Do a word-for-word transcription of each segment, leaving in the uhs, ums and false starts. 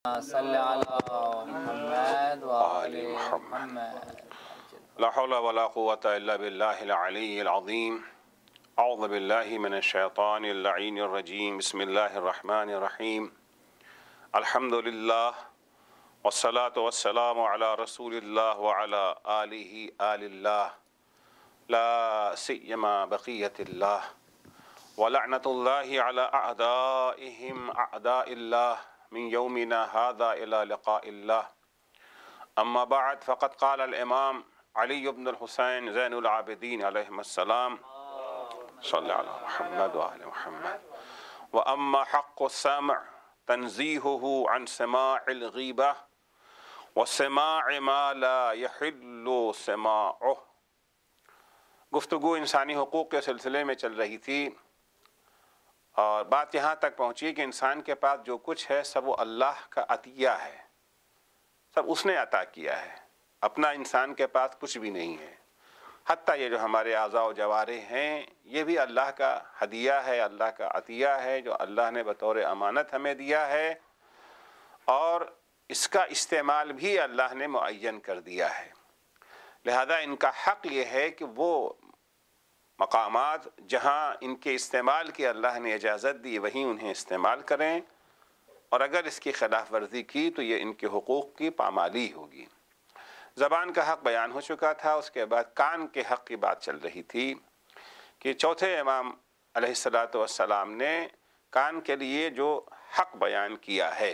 صلی علی محمد آل وآل محمد. محمد. لا حول ولا قوة إلا بالله العلي العظيم. أعوذ بالله من الشيطان اللعين الرجيم. بسم الله الرحمن الرحيم. الحمد لله والصلاة والسلام على رسول الله وعلى آله آل الله لا سيما بقية الله ولعنة الله على أعدائهم أعداء الله من يومنا هذا إلى لقاء الله. أما بعد فقد قال الإمام علي بن الحسين زين العابدين عليهم السلام صلى على محمد وآل محمد. وأما حق السمع تنزيهه عن سماع الغيبة وسماع ما لا يحل سماعه. گفتگو انسانی حقوق کے سلسلے میں چل رہی تھی اور بات یہاں تک پہنچی کہ انسان کے پاس جو کچھ ہے سب وہ اللہ کا عطیہ ہے، سب اس نے عطا کیا ہے، اپنا انسان کے پاس کچھ بھی نہیں ہے. حتیٰ یہ جو ہمارے اعضاء و جوارح ہیں یہ بھی اللہ کا ہدیہ ہے، اللہ کا عطیہ ہے جو اللہ نے بطور امانت ہمیں دیا ہے، اور اس کا استعمال بھی اللہ نے معین کر دیا ہے. لہذا ان کا حق یہ ہے کہ وہ مقامات جہاں ان کے استعمال کی اللہ نے اجازت دی وہیں انہیں استعمال کریں، اور اگر اس کی خلاف ورزی کی تو یہ ان کے حقوق کی پامالی ہوگی. زبان کا حق بیان ہو چکا تھا، اس کے بعد کان کے حق کی بات چل رہی تھی کہ چوتھے امام علیہ الصلاۃ والسلام نے کان کے لیے جو حق بیان کیا ہے،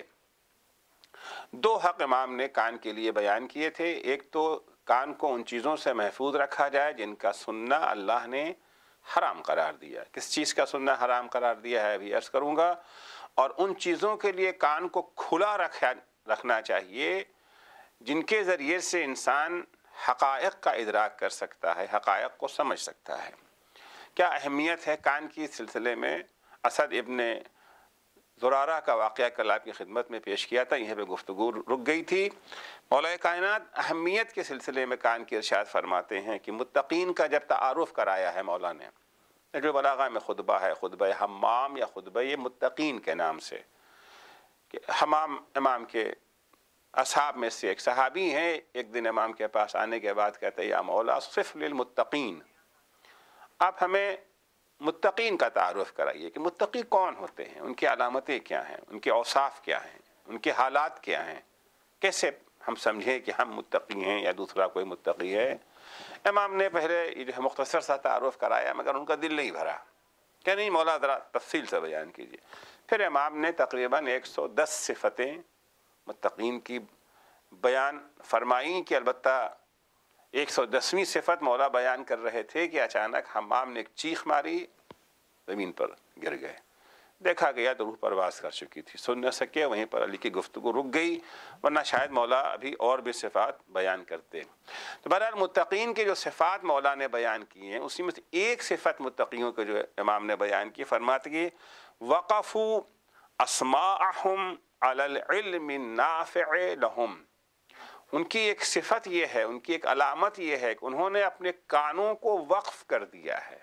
دو حق امام نے کان کے لیے بیان کیے تھے. ایک تو کان کو ان چیزوں سے محفوظ رکھا جائے جن کا سننا اللہ نے حرام قرار دیا. کس چیز کا سننا حرام قرار دیا ہے ابھی عرض کروں گا. اور ان چیزوں کے لیے کان کو کھلا رکھا رکھنا چاہیے جن کے ذریعے سے انسان حقائق کا ادراک کر سکتا ہے، حقائق کو سمجھ سکتا ہے. کیا اہمیت ہے کان کی سلسلے میں؟ اسد ابن زرارہ کا واقعہ کل آپ کی خدمت میں پیش کیا تھا، یہاں پہ گفتگو رک گئی تھی. مولا کائنات اہمیت کے سلسلے میں کان کی ارشاد فرماتے ہیں کہ متقین کا جب تعارف کرایا ہے مولا نے، جو بلاغہ میں خطبہ ہے، خطبہ حمام یا خطبہ متقین کے نام سے، کہ حمام امام کے اصحاب میں سے ایک صحابی ہیں. ایک دن امام کے پاس آنے کے بعد کہتے ہیں یا مولا صف للمتقین، آپ ہمیں متقین کا تعارف کرائیے کہ متقی کون ہوتے ہیں، ان کی علامتیں کیا ہیں، ان کے اوصاف کیا ہیں، ان کے حالات کیا ہیں، کیسے ہم سمجھیں کہ ہم متقی ہیں یا دوسرا کوئی متقی ہے. امام نے پہلے یہ جو ہے مختصر سا تعارف کرایا مگر ان کا دل نہیں بھرا کہ نہیں مولا ذرا تفصیل سے بیان کیجیے. پھر امام نے تقریباً ایک سو دس صفتیں متقین کی بیان فرمائیں کہ البتہ ایک سو دسویں صفت مولا بیان کر رہے تھے کہ اچانک حمام نے ایک چیخ ماری، زمین پر گر گئے. دیکھا گیا تو روح پرواز کر چکی تھی، سن نہ سکے. وہیں پر علی کی گفتگو رک گئی، ورنہ شاید مولا ابھی اور بھی صفات بیان کرتے. تو بہرحال متقین کے جو صفات مولا نے بیان کی ہیں اسی میں سے ایک صفت متقیوں کے جو امام نے بیان کی، فرماتے کہ وقفوا اسماءہم علی العلم النافع لہم. ان کی ایک صفت یہ ہے، ان کی ایک علامت یہ ہے کہ انہوں نے اپنے کانوں کو وقف کر دیا ہے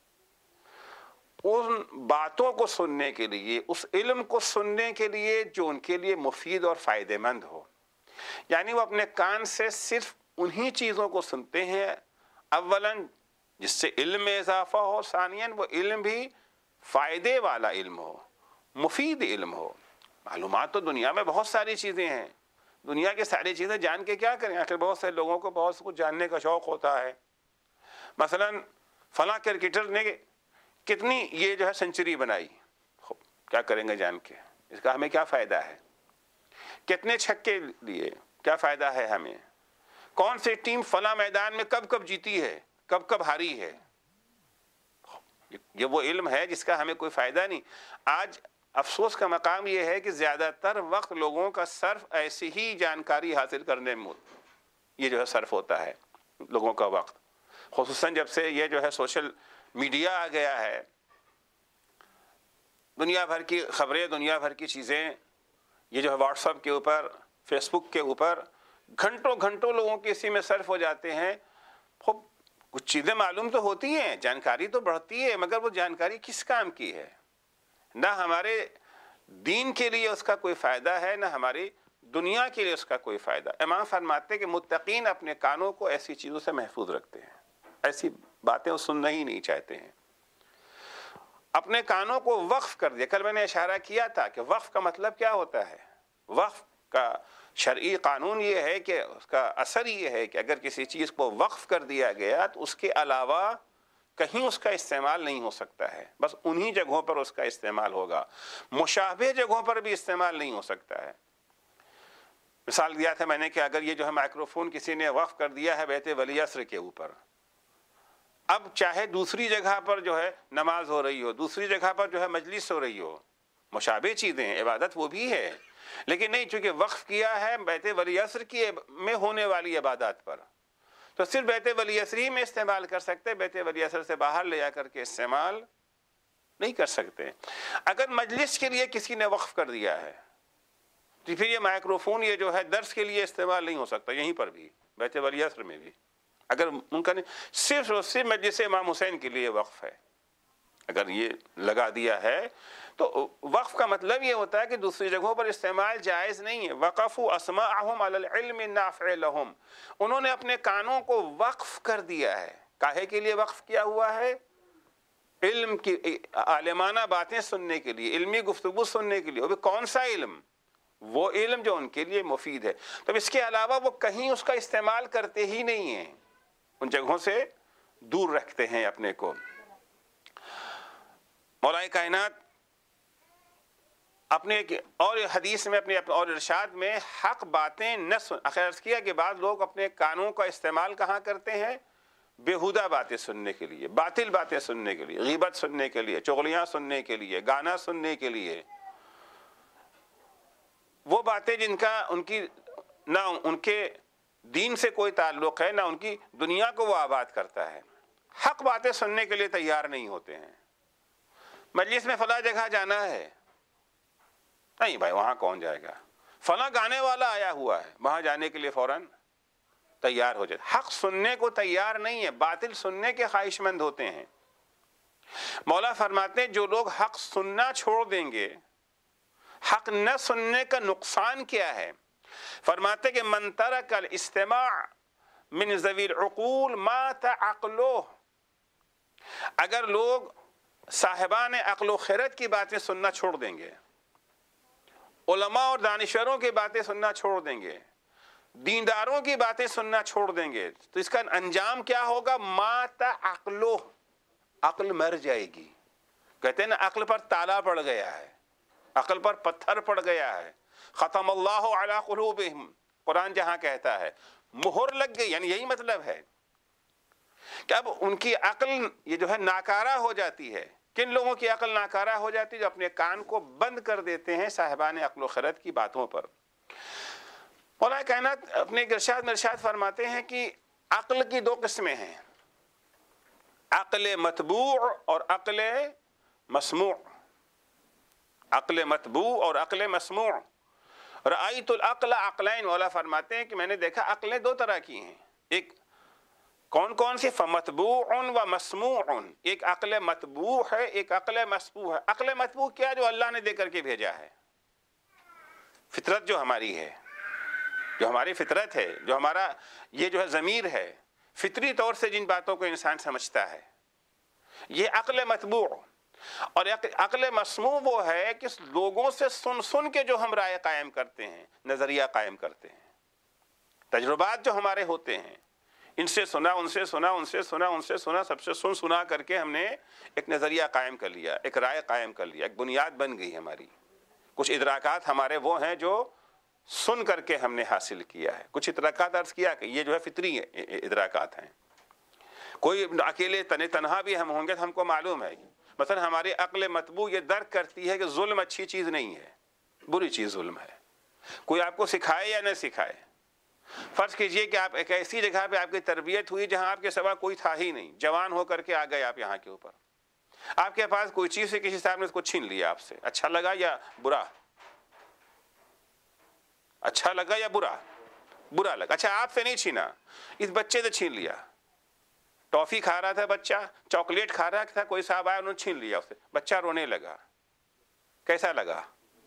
ان باتوں کو سننے کے لیے، اس علم کو سننے کے لیے جو ان کے لیے مفید اور فائدہ مند ہو. یعنی وہ اپنے کان سے صرف انہی چیزوں کو سنتے ہیں اولاً جس سے علم میں اضافہ ہو، ثانیاً وہ علم بھی فائدے والا علم ہو، مفید علم ہو. معلومات تو دنیا میں بہت ساری چیزیں ہیں، دنیا کی ساری چیزیں جان کے کیا کریں؟ آخر بہت سے لوگوں کو بہت کچھ جاننے کا شوق ہوتا ہے. مثلاً فلاں کرکٹر نے کتنی یہ جو ہے سنچری بنائی، خوب کیا کریں گے جان کے؟ اس کا ہمیں کیا فائدہ ہے؟ کتنے چھکے لیے، کیا فائدہ ہے ہمیں؟ کون سی ٹیم فلاں میدان میں کب کب جیتی ہے، کب کب ہاری ہے؟ یہ وہ علم ہے جس کا ہمیں کوئی فائدہ نہیں. آج افسوس کا مقام یہ ہے کہ زیادہ تر وقت لوگوں کا صرف ایسی ہی جانکاری حاصل کرنے میں یہ جو ہے صرف ہوتا ہے لوگوں کا وقت. خصوصاً جب سے یہ جو ہے سوشل میڈیا آ گیا ہے، دنیا بھر کی خبریں، دنیا بھر کی چیزیں یہ جو ہے واٹس ایپ کے اوپر، فیس بک کے اوپر گھنٹوں گھنٹوں لوگوں کے اسی میں صرف ہو جاتے ہیں. خوب کچھ چیزیں معلوم تو ہوتی ہیں، جانکاری تو بڑھتی ہے، مگر وہ جانکاری کس کام کی ہے؟ نہ ہمارے دین کے لیے اس کا کوئی فائدہ ہے نہ ہماری دنیا کے لیے اس کا کوئی فائدہ۔ امام فرماتے ہیں کہ متقین اپنے کانوں کو ایسی چیزوں سے محفوظ رکھتے ہیں، ایسی باتیں وہ سننا ہی نہیں چاہتے ہیں۔ اپنے کانوں کو وقف کر دیا۔ کل میں نے اشارہ کیا تھا کہ وقف کا مطلب کیا ہوتا ہے۔ وقف کا شرعی قانون یہ ہے کہ اس کا اثر یہ ہے کہ اگر کسی چیز کو وقف کر دیا گیا تو اس کے علاوہ کہیں اس کا استعمال نہیں ہو سکتا ہے، بس انہی جگہوں پر اس کا استعمال ہوگا، مشابہ جگہوں پر بھی استعمال نہیں ہو سکتا ہے۔ مثال دیا تھا میں نے کہ اگر یہ جو ہے مائکروفون کسی نے وقف کر دیا ہے بیت ولی عصر کے اوپر، اب چاہے دوسری جگہ پر جو ہے نماز ہو رہی ہو، دوسری جگہ پر جو ہے مجلس ہو رہی ہو، مشابہ چیزیں، عبادت وہ بھی ہے، لیکن نہیں، چونکہ وقف کیا ہے بیت ولی عصر کی میں ہونے والی عبادات پر، تو صرف بیت ولی عصر ہی میں استعمال کر سکتے، بیت ولی عصر سے باہر لے جا کر کے استعمال نہیں کر سکتے۔ اگر مجلس کے لیے کسی نے وقف کر دیا ہے تو پھر یہ مائکروفون یہ جو ہے درس کے لیے استعمال نہیں ہو سکتا، یہیں پر بھی بیت ولی عصر میں بھی اگر ممکن صرف اور صرف مجلس امام حسین کے لیے وقف ہے، اگر یہ لگا دیا ہے تو وقف کا مطلب یہ ہوتا ہے کہ دوسری جگہوں پر استعمال جائز نہیں ہے۔ وقفوا اسماعهم علی العلم النافع لهم، انہوں نے اپنے کانوں کو وقف کر دیا ہے۔ کاہے کے لیے وقف کیا ہوا ہے؟ علم کی عالمانہ باتیں سننے کے لیے، علمی گفتگو سننے کے لیے۔ وہ بھی کون سا علم؟ وہ علم جو ان کے لیے مفید ہے۔ تو اس کے علاوہ وہ کہیں اس کا استعمال کرتے ہی نہیں ہیں، ان جگہوں سے دور رکھتے ہیں اپنے کو۔ مولا کائنات اپنے اور حدیث میں اپنے اور ارشاد میں حق باتیں نہ سن، عرض کیا کہ بعض لوگ اپنے کانوں کا استعمال کہاں کرتے ہیں؟ بیہودہ باتیں سننے کے لیے، باطل باتیں سننے کے لیے، غیبت سننے کے لیے، چغلیاں سننے کے لیے، گانا سننے کے لیے، وہ باتیں جن کا ان کی نہ ان کے دین سے کوئی تعلق ہے نہ ان کی دنیا کو وہ آباد کرتا ہے۔ حق باتیں سننے کے لیے تیار نہیں ہوتے ہیں۔ مجلس میں فلاں جگہ جانا ہے، نہیں بھائی وہاں کون جائے گا، فلاں گانے والا آیا ہوا ہے، وہاں جانے کے لیے فوراً تیار ہو جائے۔ حق سننے کو تیار نہیں ہے، باطل سننے کے خواہش مند ہوتے ہیں۔ مولا فرماتے ہیں جو لوگ حق سننا چھوڑ دیں گے، حق نہ سننے کا نقصان کیا ہے؟ فرماتے کہ من ترک الاستماع من ذوی العقول مات عقلہ، اگر لوگ صاحبان عقل و خرد کی باتیں سننا چھوڑ دیں گے، علماء اور دانشوروں کی باتیں سننا چھوڑ دیں گے، دینداروں کی باتیں سننا چھوڑ دیں گے، تو اس کا انجام کیا ہوگا؟ مات عقلہ، عقل مر جائے گی۔ کہتے ہیں نا عقل پر تالا پڑ گیا ہے، عقل پر پتھر پڑ گیا ہے۔ ختم اللہ علی قلوبہم، قرآن جہاں کہتا ہے مہر لگ گئی، یعنی یہی مطلب ہے کہ اب ان کی عقل یہ جو ہے ناکارہ ہو جاتی ہے۔ کن لوگوں کی عقل ناکارہ ہو جاتی ہے؟ جو اپنے کان کو بند کر دیتے ہیں صاحبان عقل و خرد کی باتوں پر۔ مولا کائنات اپنے ارشاد میں ارشاد فرماتے ہیں کہ عقل کی دو قسمیں ہیں، عقل متبوع اور عقل مسموع۔ عقل متبوع اور عقل مسموع۔ رأیت العقل عقلین، مولا فرماتے ہیں کہ میں نے دیکھا عقلیں دو طرح کی ہیں، ایک کون کون سی؟ فمتبوع و مسموع، ایک عقل متبوع ہے، ایک عقل مسموع ہے۔ عقل متبوع کیا؟ جو اللہ نے دے کر کے بھیجا ہے، فطرت جو ہماری ہے، جو ہماری فطرت ہے، جو ہمارا یہ جو ہے ضمیر ہے، فطری طور سے جن باتوں کو انسان سمجھتا ہے، یہ عقل متبوع۔ اور عقل مسموع وہ ہے کہ لوگوں سے سن سن کے جو ہم رائے قائم کرتے ہیں، نظریہ قائم کرتے ہیں، تجربات جو ہمارے ہوتے ہیں، ان سے سنا ان سے سنا ان سے سنا ان سے سنا سب سے سن سنا کر کے ہم نے ایک نظریہ قائم کر لیا، ایک رائے قائم کر لیا، ایک بنیاد بن گئی ہماری۔ کچھ ادراکات ہمارے وہ ہیں جو سن کر کے ہم نے حاصل کیا ہے، کچھ ادراکات عرض کیا کہ یہ جو ہے فطری ادراکات ہیں۔ کوئی اکیلے تنے تنہا بھی ہم ہوں گے تو ہم کو معلوم ہے، مثلا ہماری عقل متبوع یہ درک کرتی ہے کہ ظلم اچھی چیز نہیں ہے، بری چیز ظلم ہے، کوئی آپ کو سکھائے یا نہ سکھائے۔ فرض کیجئے کہ آپ ایک ایسی جگہ پہ آپ کی تربیت ہوئی جہاں آپ کے سوا کوئی تھا ہی نہیں، جوان ہو کر کے آ گئے آپ یہاں کے اوپر، آپ کے پاس کوئی چیز سے کسی صاحب نے اس کو چھین لیا آپ سے، اچھا لگا یا برا؟ اچھا لگا یا برا؟ برا لگا۔ اچھا آپ سے نہیں چھینا، اس بچے سے چھین لیا، ٹافی کھا رہا تھا بچہ، چاکلیٹ کھا رہا تھا، کوئی صاحب آیا انہوں نے چھین لیا اسے، بچہ رونے لگا، کیسا لگا؟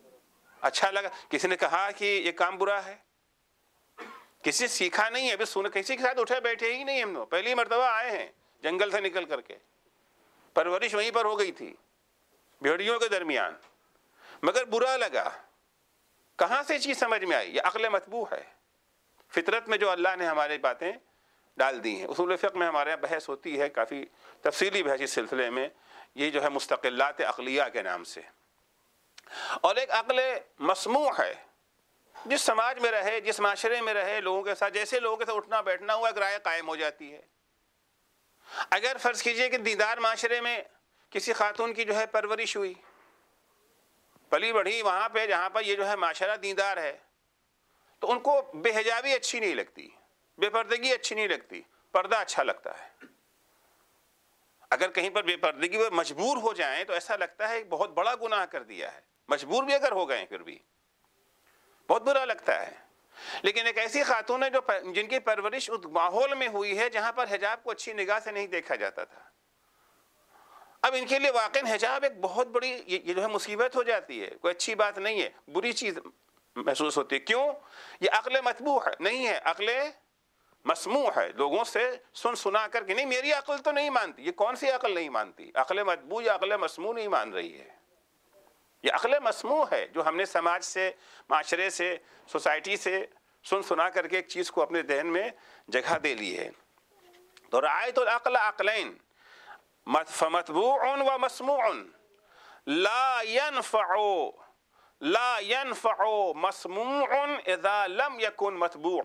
اچھا لگا, کسی نے کہا کہ یہ کام برا ہے, کسی سیکھا نہیں ہے, ابھی سن کسی کے ساتھ اٹھے بیٹھے ہی نہیں ہم لوگ, پہلی مرتبہ آئے ہیں جنگل سے نکل کر کے, پرورش وہیں پر ہو گئی تھی بھیڑیوں کے درمیان, مگر برا لگا. کہاں سے چیز سمجھ میں آئی؟ یہ عقل مطبوع ہے, فطرت میں جو اللہ نے ہماری باتیں ڈال دی ہیں. اصول فقہ میں ہمارے یہاں بحث ہوتی ہے, کافی تفصیلی بحث اس سلسلے میں, یہ جو ہے مستقلات عقلیہ کے نام سے. اور ایک عقل مسموع ہے, جس سماج میں رہے, جس معاشرے میں رہے, لوگوں کے ساتھ جیسے لوگوں کے ساتھ اٹھنا بیٹھنا ہوا, ایک رائے قائم ہو جاتی ہے. اگر فرض کیجئے کہ دیندار معاشرے میں کسی خاتون کی جو ہے پرورش ہوئی, پلی بڑھی وہاں پہ جہاں پر یہ جو ہے معاشرہ دیندار ہے, تو ان کو بے حجابی اچھی نہیں لگتی, بے پردگی اچھی نہیں لگتی, پردہ اچھا لگتا ہے. اگر کہیں پر بے پردگی پر مجبور ہو جائیں تو ایسا لگتا ہے بہت بڑا گناہ کر دیا ہے. مجبور بھی اگر ہو گئے پھر بھی بہت برا لگتا ہے. لیکن ایک ایسی خاتون ہے جو جن کی پرورش اس ماحول میں ہوئی ہے جہاں پر حجاب کو اچھی نگاہ سے نہیں دیکھا جاتا تھا, اب ان کے لیے واقع حجاب ایک بہت بڑی یہ جو ہے مصیبت ہو جاتی ہے, کوئی اچھی بات نہیں ہے, بری چیز محسوس ہوتی ہے. کیوں؟ یہ عقل مطبوع ہے نہیں ہے, عقل مسموع ہے. لوگوں سے سن سنا کر کہ نہیں میری عقل تو نہیں مانتی. یہ کون سی عقل نہیں مانتی؟ عقل مطبوع یا عقل مسموع نہیں مان رہی ہے. یہ عقل مسموع ہے جو ہم نے سماج سے, معاشرے سے, سوسائٹی سے سن سنا کر کے ایک چیز کو اپنے ذہن میں جگہ دے لی ہے. تو رعایت العقل عقلین فمتبوع و مسموع لا ينفع لا ينفع مسموع اذا لم يكن متبوع.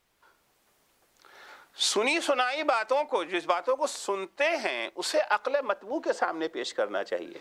سنی سنائی باتوں کو, جس باتوں کو سنتے ہیں, اسے عقل مطبوع کے سامنے پیش کرنا چاہیے.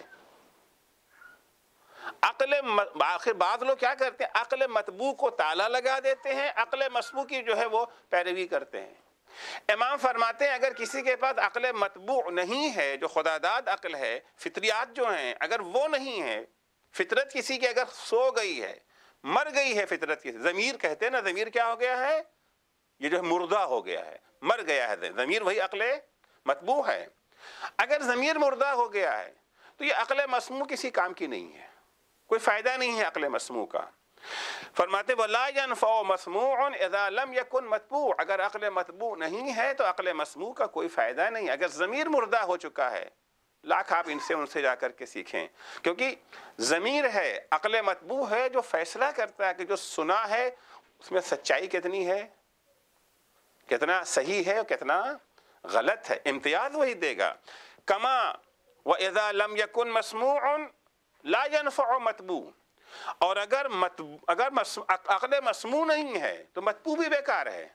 عقل آخر بعض لوگ کیا کرتے ہیں, عقل مطبوع کو تالا لگا دیتے ہیں, عقل مسموع کی جو ہے وہ پیروی کرتے ہیں. امام فرماتے ہیں اگر کسی کے پاس عقل مطبوع نہیں ہے, جو خدا داد عقل ہے, فطریات جو ہیں اگر وہ نہیں ہے, فطرت کسی کی اگر سو گئی ہے, مر گئی ہے فطرت کی, ضمیر کہتے ہیں نا, ضمیر کیا ہو گیا ہے, یہ جو ہے مردہ ہو گیا ہے, مر گیا ہے ضمیر, وہی عقل مطبوع ہے. اگر ضمیر مردہ ہو گیا ہے تو یہ عقل مسموع کسی کام کی نہیں ہے, کوئی فائدہ نہیں ہے عقل مسموع کا. فرماتے وَلَا يَنْفَعُ مَسْمُوعٌ اِذَا لَمْ يَكُنْ مَتْبُوعٌ, اگر عقل مطبوع نہیں ہے تو عقل مسموع کا کوئی فائدہ نہیں. اگر ضمیر مردہ ہو چکا ہے, لاکھ آپ ان سے ان سے جا کر کے سیکھیں, کیونکہ ضمیر ہے, عقل مطبوع ہے جو فیصلہ کرتا ہے کہ جو سنا ہے اس میں سچائی کتنی ہے, کتنا صحیح ہے اور کتنا غلط ہے, امتیاز وہی دے گا. کما وَإِذَا لَمْ يَكُنْ مَسْمُوعٌ لَا يَنْفَعُ مَتْبُوع, اور اگر اگر عقل مسموع نہیں ہے تو مطبوع بھی بیکار ہے.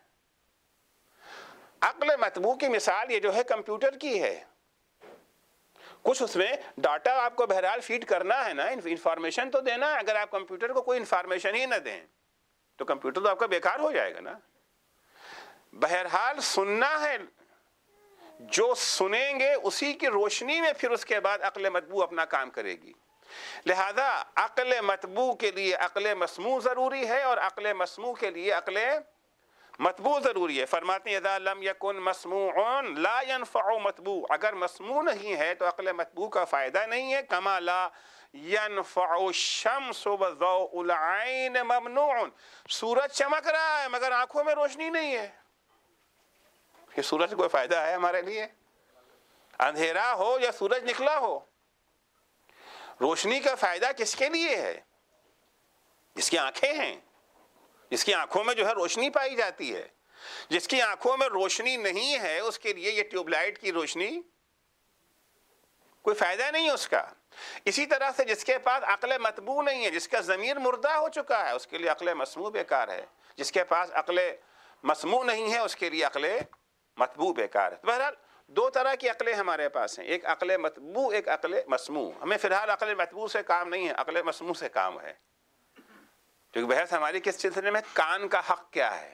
عقل مطبوع کی مثال یہ جو ہے کمپیوٹر کی ہے, کچھ اس میں ڈاٹا آپ کو بہرحال فیڈ کرنا ہے نا, انفارمیشن تو دینا ہے. اگر آپ کمپیوٹر کو کوئی انفارمیشن ہی نہ دیں تو کمپیوٹر تو آپ کا بیکار ہو جائے گا نا. بہرحال سننا ہے, جو سنیں گے اسی کی روشنی میں پھر اس کے بعد عقل مطبوع اپنا کام کرے گی. لہذا عقل مطبوع کے لیے عقل مسموع ضروری ہے اور عقل مسموع کے لیے عقل مطبوع ضروری ہے. فرماتے ہیں اذا لم يكن مسموع لا ينفع مطبوع, اگر مسموع نہیں ہے تو عقل مطبوع کا فائدہ نہیں ہے. كما لا ينفع الشمس وضوء العين ممنوع, سورج چمک رہا ہے مگر آنکھوں میں روشنی نہیں ہے, کہ سورج کوئی فائدہ ہے ہمارے لیے؟ اندھیرا ہو یا سورج نکلا ہو, روشنی کا فائدہ کس کے لیے ہے؟ جس کی آنکھیں ہیں, جس کی آنکھوں میں جو ہے روشنی پائی جاتی ہے. جس کی آنکھوں میں روشنی نہیں ہے اس کے لیے یہ ٹیوب لائٹ کی روشنی کوئی فائدہ نہیں ہے اس کا. اسی طرح سے جس کے پاس عقل مطبوع نہیں ہے, جس کا ضمیر مردہ ہو چکا ہے, اس کے لیے عقل مسموع بیکار ہے. جس کے پاس عقل مسموع نہیں ہے اس کے لیے عقل مطبوع بیکار ہے. بہرحال دو طرح کی عقلیں ہمارے پاس ہیں, ایک عقل مطبوع, ایک عقل مسموع. ہمیں فی الحال عقل مطبوع سے کام نہیں ہے, عقل مسموع سے کام ہے. کیونکہ بحث ہماری کس سلسلے میں, کان کا حق کیا ہے.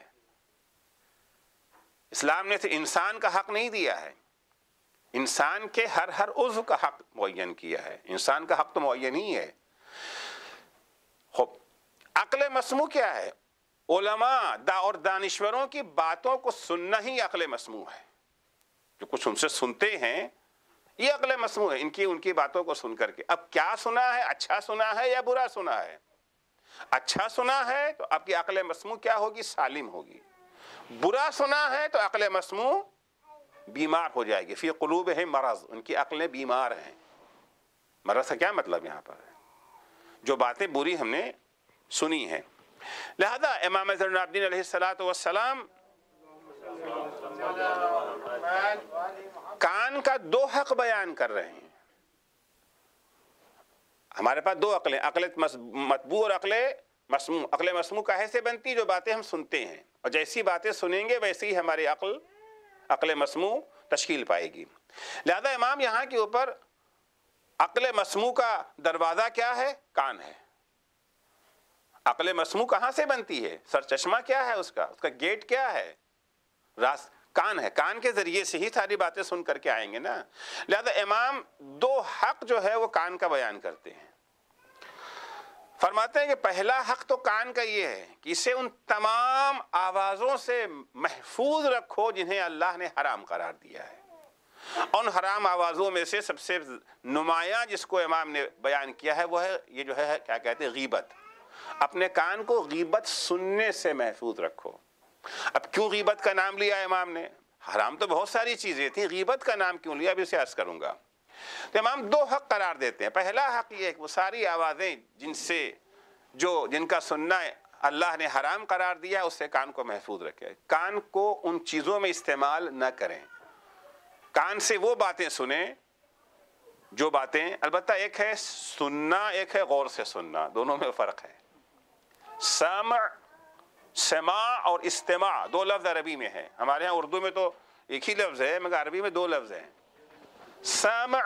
اسلام نے انسان کا حق نہیں دیا ہے, انسان کے ہر ہر عضو کا حق معین کیا ہے. انسان کا حق تو معین ہی ہے. عقل مسموع کیا ہے؟ علماء دا اور دانشوروں کی باتوں کو سننا ہی عقل مسموع ہے. جو کچھ ان سے سنتے ہیں یہ عقل مسموع ہے, ان کی ان کی باتوں کو سن کر کے. اب کیا سنا ہے, اچھا سنا ہے یا برا سنا ہے, اچھا سنا ہے تو آپ کی عقل مسموع کیا ہوگی؟ سالم ہوگی. برا سنا ہے تو عقل مسموع بیمار ہو جائے گی. فی قلوبہم مرض، ان کی عقلیں بیمار ہیں. مرض کا کیا مطلب یہاں پر ہے؟ جو باتیں بری ہم نے سنی ہیں. لہذا امام زین العابدین علیہ الصلوۃ والسلام کان کا دو حق بیان کر رہے ہیں. ہمارے پاس دو عقلیں، عقل مطبوع اور عقل مسموع. عقل مسموع کاہے سے بنتی؟ جو باتیں ہم سنتے ہیں، اور جیسی باتیں سنیں گے ویسی ہی ہماری عقل عقل مسموع تشکیل پائے گی. لہذا امام یہاں کے اوپر عقل مسموع کا دروازہ کیا ہے؟ کان ہے. عقل مسموع کہاں سے بنتی ہے؟ سرچشمہ کیا ہے اس کا؟ اس کا گیٹ کیا ہے؟ راس کان ہے. کان کے ذریعے سے ہی ساری باتیں سن کر کے آئیں گے نا. لہذا امام دو حق جو ہے وہ کان کا بیان کرتے ہیں. فرماتے ہیں کہ پہلا حق تو کان کا یہ ہے کہ اسے ان تمام آوازوں سے محفوظ رکھو جنہیں اللہ نے حرام قرار دیا ہے. ان حرام آوازوں میں سے سب سے نمایاں جس کو امام نے بیان کیا ہے وہ ہے یہ جو ہے کیا کہتے ہیں؟ غیبت. اپنے کان کو غیبت سننے سے محفوظ رکھو. اب کیوں غیبت کا نام لیا امام نے؟ حرام تو بہت ساری چیزیں تھیں، غیبت کا نام کیوں لیا؟ ابھی اسے عرض کروں گا. تو امام دو حق قرار دیتے ہیں. پہلا حق یہ ہے کہ وہ ساری آوازیں جن سے جو جن کا سننا اللہ نے حرام قرار دیا ہے اس سے کان کو محفوظ رکھے. کان کو ان چیزوں میں استعمال نہ کریں. کان سے وہ باتیں سنیں جو باتیں، البتہ ایک ہے سننا، ایک ہے غور سے سننا، دونوں میں فرق ہے. سمع سماع اور استماع دو لفظ عربی میں ہیں. ہمارے ہاں اردو میں تو ایک ہی لفظ ہے مگر عربی میں دو لفظ ہیں. سمع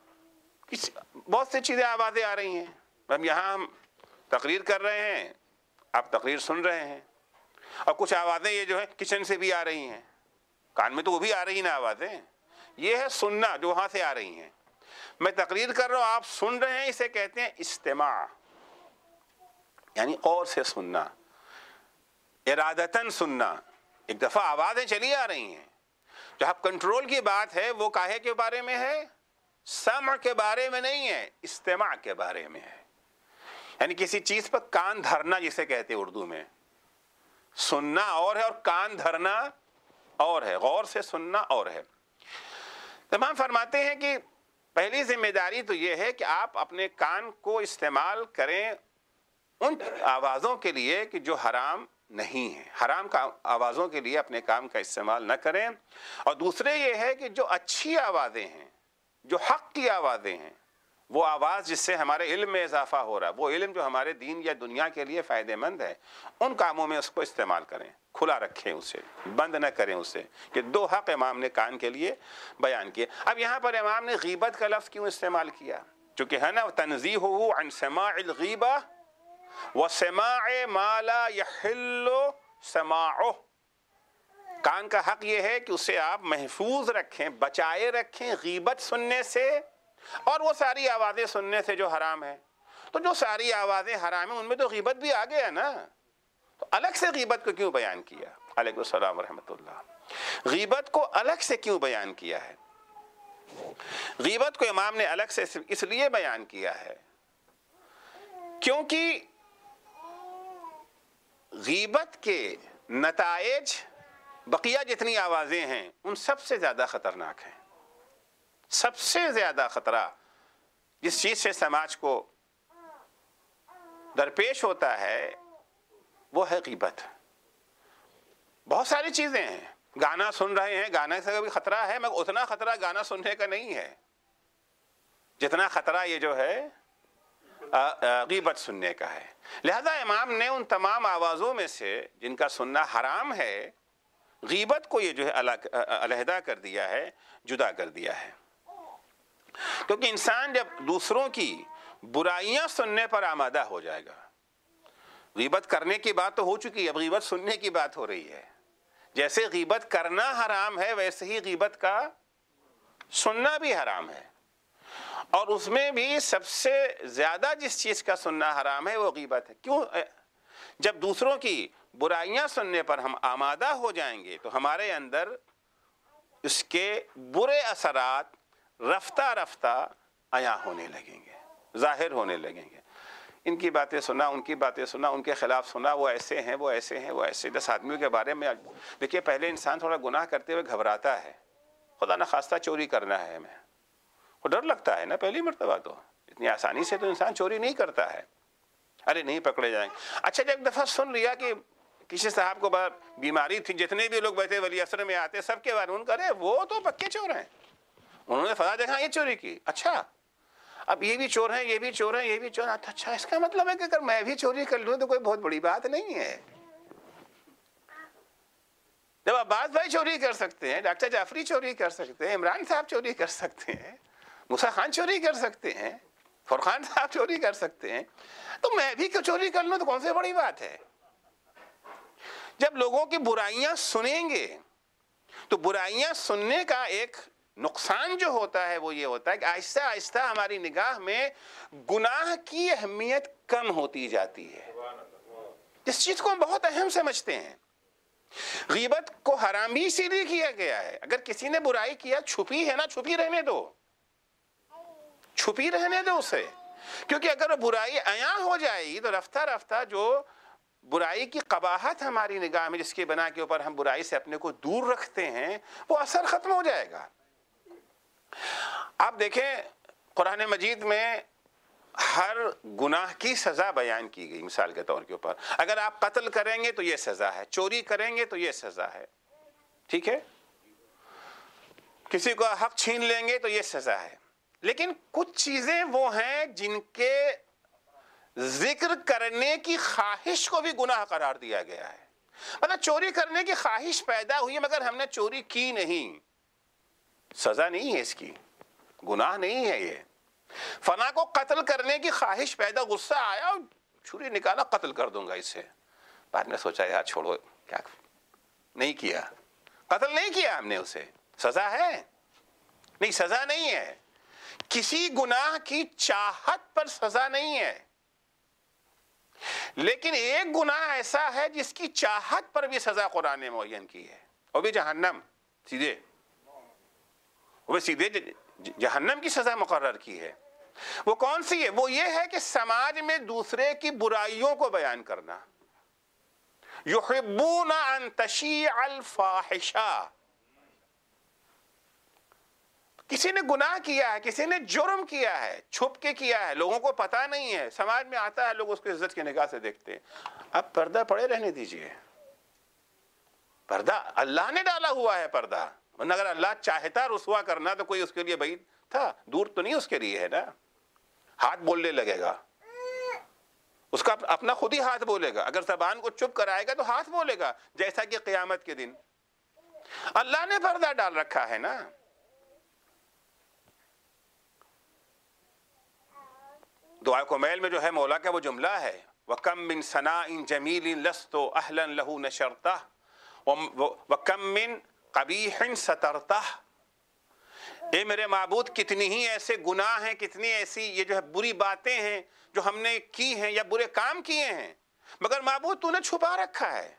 بہت سی چیزیں آوازیں آ رہی ہیں. اب یہاں ہم تقریر کر رہے ہیں، آپ تقریر سن رہے ہیں، اور کچھ آوازیں یہ جو ہے کچن سے بھی آ رہی ہیں. کان میں تو وہ بھی آ رہی نا آوازیں. یہ ہے سننا جو وہاں سے آ رہی ہیں. میں تقریر کر رہا ہوں، آپ سن رہے ہیں، اسے کہتے ہیں استماع، یعنی غور سے سننا، ارادتاً سننا. ایک دفعہ آوازیں چلی آ رہی ہیں. جہاں کنٹرول کی بات ہے وہ کاہے کے بارے میں ہے؟ سمع کے بارے میں نہیں ہے، استماع کے بارے میں ہے. یعنی کسی چیز پر کان دھرنا جسے کہتے ہیں اردو میں. سننا اور ہے اور کان دھرنا اور ہے، غور سے سننا اور ہے. تمام فرماتے ہیں کہ پہلی ذمہ داری تو یہ ہے کہ آپ اپنے کان کو استعمال کریں ان آوازوں کے لیے کہ جو حرام نہیں ہے. حرام کا آوازوں کے لیے اپنے کام کا استعمال نہ کریں. اور دوسرے یہ ہے کہ جو اچھی آوازیں ہیں، جو حق کی آوازیں ہیں، وہ آواز جس سے ہمارے علم میں اضافہ ہو رہا ہے، وہ علم جو ہمارے دین یا دنیا کے لیے فائدہ مند ہے، ان کاموں میں اس کو استعمال کریں. کھلا رکھیں اسے، بند نہ کریں اسے. کہ دو حق امام نے کان کے لیے بیان کیے. اب یہاں پر امام نے غیبت کا لفظ کیوں استعمال کیا؟ چونکہ ہے نا تنزیہہ عن سماع الغیبہ وسماع ما لا یحل سماعہ. کان کا حق یہ ہے کہ اسے آپ محفوظ رکھیں، بچائے رکھیں غیبت سننے سے اور وہ ساری آوازیں سننے سے جو حرام ہیں. تو جو ساری آوازیں حرام ہیں ان میں تو غیبت بھی آ گیا نا. تو الگ سے غیبت کو کیوں بیان کیا؟ علیکم السلام ورحمۃ اللہ. غیبت کو الگ سے کیوں بیان کیا ہے؟ غیبت کو امام نے الگ سے اس لیے بیان کیا ہے کیونکہ غیبت کے نتائج بقیہ جتنی آوازیں ہیں ان سب سے زیادہ خطرناک ہیں. سب سے زیادہ خطرہ جس چیز سے سماج کو درپیش ہوتا ہے وہ ہے غیبت. بہت ساری چیزیں ہیں. گانا سن رہے ہیں، گانے سے بھی خطرہ ہے مگر اتنا خطرہ گانا سننے کا نہیں ہے جتنا خطرہ یہ جو ہے غیبت سننے کا ہے. لہذا امام نے ان تمام آوازوں میں سے جن کا سننا حرام ہے، غیبت کو یہ جو ہے علیحدہ کر دیا ہے، جدا کر دیا ہے. کیونکہ انسان جب دوسروں کی برائیاں سننے پر آمادہ ہو جائے گا، غیبت کرنے کی بات تو ہو چکی ہے، اب غیبت سننے کی بات ہو رہی ہے. جیسے غیبت کرنا حرام ہے ویسے ہی غیبت کا سننا بھی حرام ہے. اور اس میں بھی سب سے زیادہ جس چیز کا سننا حرام ہے وہ غیبت ہے. کیوں؟ جب دوسروں کی برائیاں سننے پر ہم آمادہ ہو جائیں گے تو ہمارے اندر اس کے برے اثرات رفتہ رفتہ عیاں ہونے لگیں گے، ظاہر ہونے لگیں گے. ان کی باتیں سنا، ان کی باتیں سنا، ان کے خلاف سنا، وہ ایسے ہیں، وہ ایسے ہیں، وہ ایسے دس آدمیوں کے بارے میں. دیکھیے پہلے انسان تھوڑا گناہ کرتے ہوئے گھبراتا ہے، خدا نخواستہ چوری کرنا ہے ہمیں، وہ ڈر لگتا ہے نا پہلی مرتبہ، تو اتنی آسانی سے تو انسان چوری نہیں کرتا ہے، ارے نہیں پکڑے جائیں. اچھا جب ایک دفعہ سن لیا کہ کسی صاحب کو بیماری تھی، جتنے بھی لوگ بیٹھے ولی عصر میں آتے سب کے بارے میں کرے وہ تو پکے چور ہیں، انہوں نے فضا دیکھا یہ چوری کی، اچھا اب یہ بھی چور ہیں، یہ بھی چور ہیں، یہ بھی چور ہیں، اچھا اس کا مطلب ہے کہ اگر میں بھی چوری کر لوں تو کوئی بہت بڑی بات نہیں ہے. جب عباس بھائی چوری کر سکتے ہیں، ڈاکٹر جعفری چوری کر سکتے ہیں، عمران صاحب چوری کر سکتے ہیں، موسیٰ خان چوری کر سکتے ہیں، فرقان صاحب چوری کر سکتے ہیں، تو میں بھی کیوں چوری کر لوں تو کون سی بڑی بات ہے. جب لوگوں کی برائیاں سنیں گے تو برائیاں سننے کا ایک نقصان جو ہوتا ہے وہ یہ ہوتا ہے کہ آہستہ آہستہ ہماری نگاہ میں گناہ کی اہمیت کم ہوتی جاتی ہے. اس چیز کو ہم بہت اہم سمجھتے ہیں. غیبت کو حرام بھی اسی لیے کیا گیا ہے. اگر کسی نے برائی کیا چھپی ہے نا، چھپی رہنے دو، چھپی رہنے دو اسے، کیونکہ اگر وہ برائی عیاں ہو جائے گی تو رفتہ رفتہ جو برائی کی قباحت ہماری نگاہ میں جس کی بنا کے اوپر ہم برائی سے اپنے کو دور رکھتے ہیں وہ اثر ختم ہو جائے گا. آپ دیکھیں قرآن مجید میں ہر گناہ کی سزا بیان کی گئی. مثال کے طور کے اوپر اگر آپ قتل کریں گے تو یہ سزا ہے، چوری کریں گے تو یہ سزا ہے، ٹھیک ہے، کسی کو حق چھین لیں گے تو یہ سزا ہے. لیکن کچھ چیزیں وہ ہیں جن کے ذکر کرنے کی خواہش کو بھی گناہ قرار دیا گیا ہے. مطلب چوری کرنے کی خواہش پیدا ہوئی مگر ہم نے چوری کی نہیں، سزا نہیں ہے اس کی، گناہ نہیں ہے یہ. فنا کو قتل کرنے کی خواہش پیدا، غصہ آیا اور چھری نکالا قتل کر دوں گا اسے، بعد میں سوچا یار چھوڑو، کیا نہیں کیا، قتل نہیں کیا ہم نے اسے، سزا ہے نہیں، سزا نہیں ہے. کسی گناہ کی چاہت پر سزا نہیں ہے، لیکن ایک گناہ ایسا ہے جس کی چاہت پر بھی سزا قرآن نے معین کی ہے، وہ بھی جہنم، سیدھے وہ سیدھے جہنم کی سزا مقرر کی ہے. وہ کون سی ہے؟ وہ یہ ہے کہ سماج میں دوسرے کی برائیوں کو بیان کرنا. یحبون ان تشیع الفاحشہ، کسی نے گناہ کیا ہے، کسی نے جرم کیا ہے، چھپ کے کیا ہے، لوگوں کو پتہ نہیں ہے، سماج میں آتا ہے، لوگ اس کو عزت کی نگاہ سے دیکھتے ہیں. اب پردہ پڑے رہنے دیجئے، پردہ اللہ نے ڈالا ہوا ہے پردہ، ورنہ اگر اللہ چاہتا رسوا کرنا تو کوئی اس کے لیے بعید تھا، دور تو نہیں اس کے لیے ہے نا. ہاتھ بولنے لگے گا، اس کا اپنا خود ہی ہاتھ بولے گا. اگر زبان کو چپ کرائے گا تو ہاتھ بولے گا، جیسا کہ قیامت کے دن اللہ نے پردہ ڈال رکھا ہے نا. دعا کمیل میں جو ہے مولا کا وہ جملہ ہے، وَكَم مِّن صَنَاءٍ جَمِيلٍ لَسْتُ أَهْلًا لَهُ نَشَرْتَهُ وَكَم مِّن قَبِيحٍ سَتَرْتَهُ. اے میرے معبود کتنی ہی ایسے گناہ ہیں، کتنی ایسی یہ جو ہے بری باتیں ہیں جو ہم نے کی ہیں یا برے کام کیے ہیں، مگر معبود تو نے چھپا رکھا ہے.